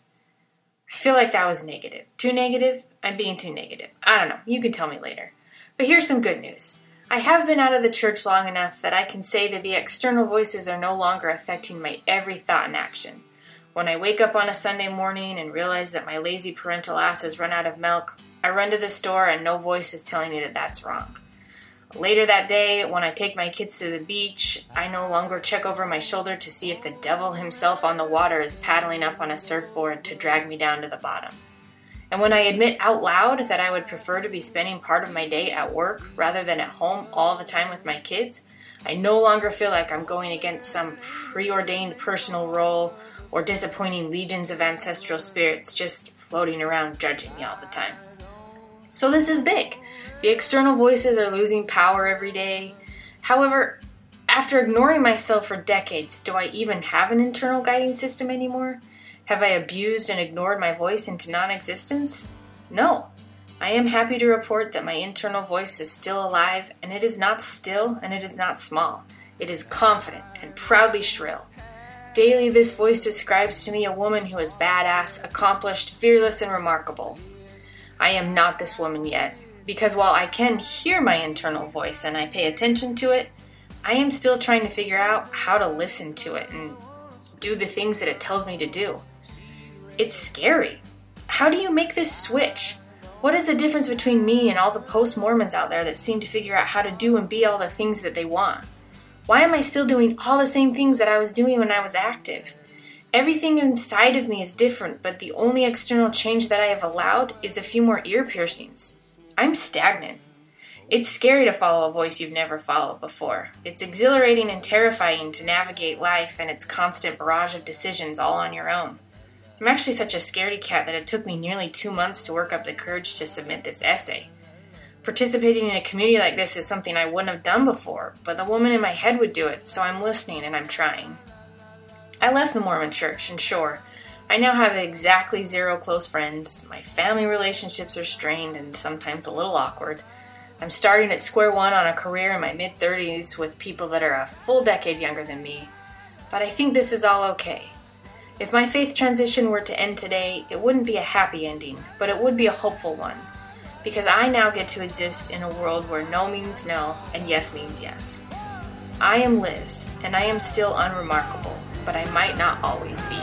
I feel like that was negative. Too negative? I'm being too negative. I don't know. You can tell me later. But here's some good news. I have been out of the church long enough that I can say that the external voices are no longer affecting my every thought and action. When I wake up on a Sunday morning and realize that my lazy parental ass has run out of milk, I run to the store and no voice is telling me that that's wrong. Later that day, when I take my kids to the beach, I no longer check over my shoulder to see if the devil himself on the water is paddling up on a surfboard to drag me down to the bottom. And when I admit out loud that I would prefer to be spending part of my day at work rather than at home all the time with my kids, I no longer feel like I'm going against some preordained personal role or disappointing legions of ancestral spirits just floating around judging me all the time. So this is big. The external voices are losing power every day. However, after ignoring myself for decades, do I even have an internal guiding system anymore? Have I abused and ignored my voice into non-existence? No. I am happy to report that my internal voice is still alive, and it is not still and it is not small. It is confident and proudly shrill. Daily, this voice describes to me a woman who is badass, accomplished, fearless, and remarkable. I am not this woman yet, because while I can hear my internal voice and I pay attention to it, I am still trying to figure out how to listen to it and do the things that it tells me to do. It's scary. How do you make this switch? What is the difference between me and all the post-Mormons out there that seem to figure out how to do and be all the things that they want? Why am I still doing all the same things that I was doing when I was active? Everything inside of me is different, but the only external change that I have allowed is a few more ear piercings. I'm stagnant. It's scary to follow a voice you've never followed before. It's exhilarating and terrifying to navigate life and its constant barrage of decisions all on your own. I'm actually such a scaredy cat that it took me nearly two months to work up the courage to submit this essay. Participating in a community like this is something I wouldn't have done before, but the woman in my head would do it, so I'm listening and I'm trying. I left the Mormon church, and sure, I now have exactly zero close friends. My family relationships are strained and sometimes a little awkward. I'm starting at square one on a career in my mid-thirties with people that are a full decade younger than me. But I think this is all okay. If my faith transition were to end today, it wouldn't be a happy ending, but it would be a hopeful one. Because I now get to exist in a world where no means no and yes means yes. I am Liz, and I am still unremarkable, but I might not always be.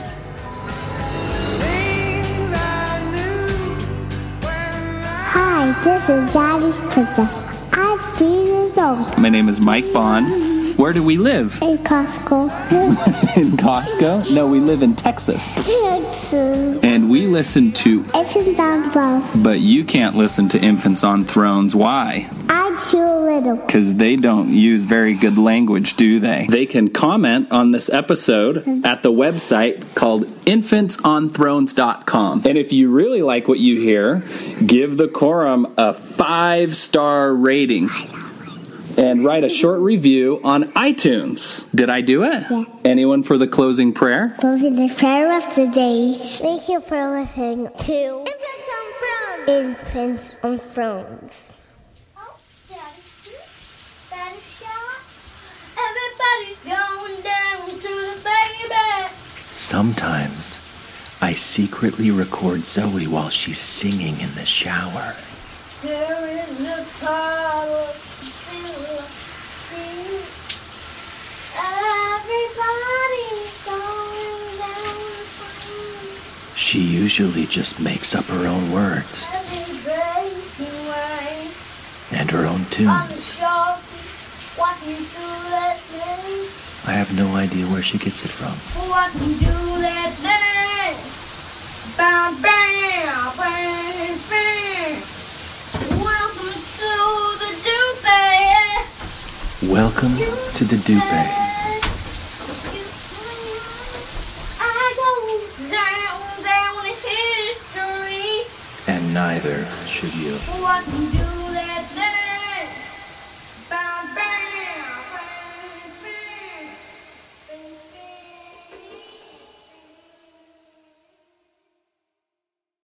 Hi, this is Daddy's Princess. I'm three years old. My name is Mike Bond. Where do we live? In Costco. In Costco? No, we live in Texas. Texas. And we listen to Infants on Thrones. But you can't listen to Infants on Thrones. Why? I'm too little. Because they don't use very good language, do they? They can comment on this episode at the website called infants on thrones dot com. And if you really like what you hear, give the Quorum a five-star rating. And write a short review on iTunes. Did I do it? Yeah. Anyone for the closing prayer? Closing the prayer of the day. Thank you for listening to Infants on Thrones. Infants on Thrones. Oh, Daddy, Daddy, everybody's going down to the baby. Sometimes I secretly record Zoe while she's singing in the shower. There is a power. She usually just makes up her own words and her own tunes. I have no idea where she gets it from. What can do that thing? Bam, bam, bam, bam. Welcome to the Dupe. Welcome to the Dupe. And neither should you. What can do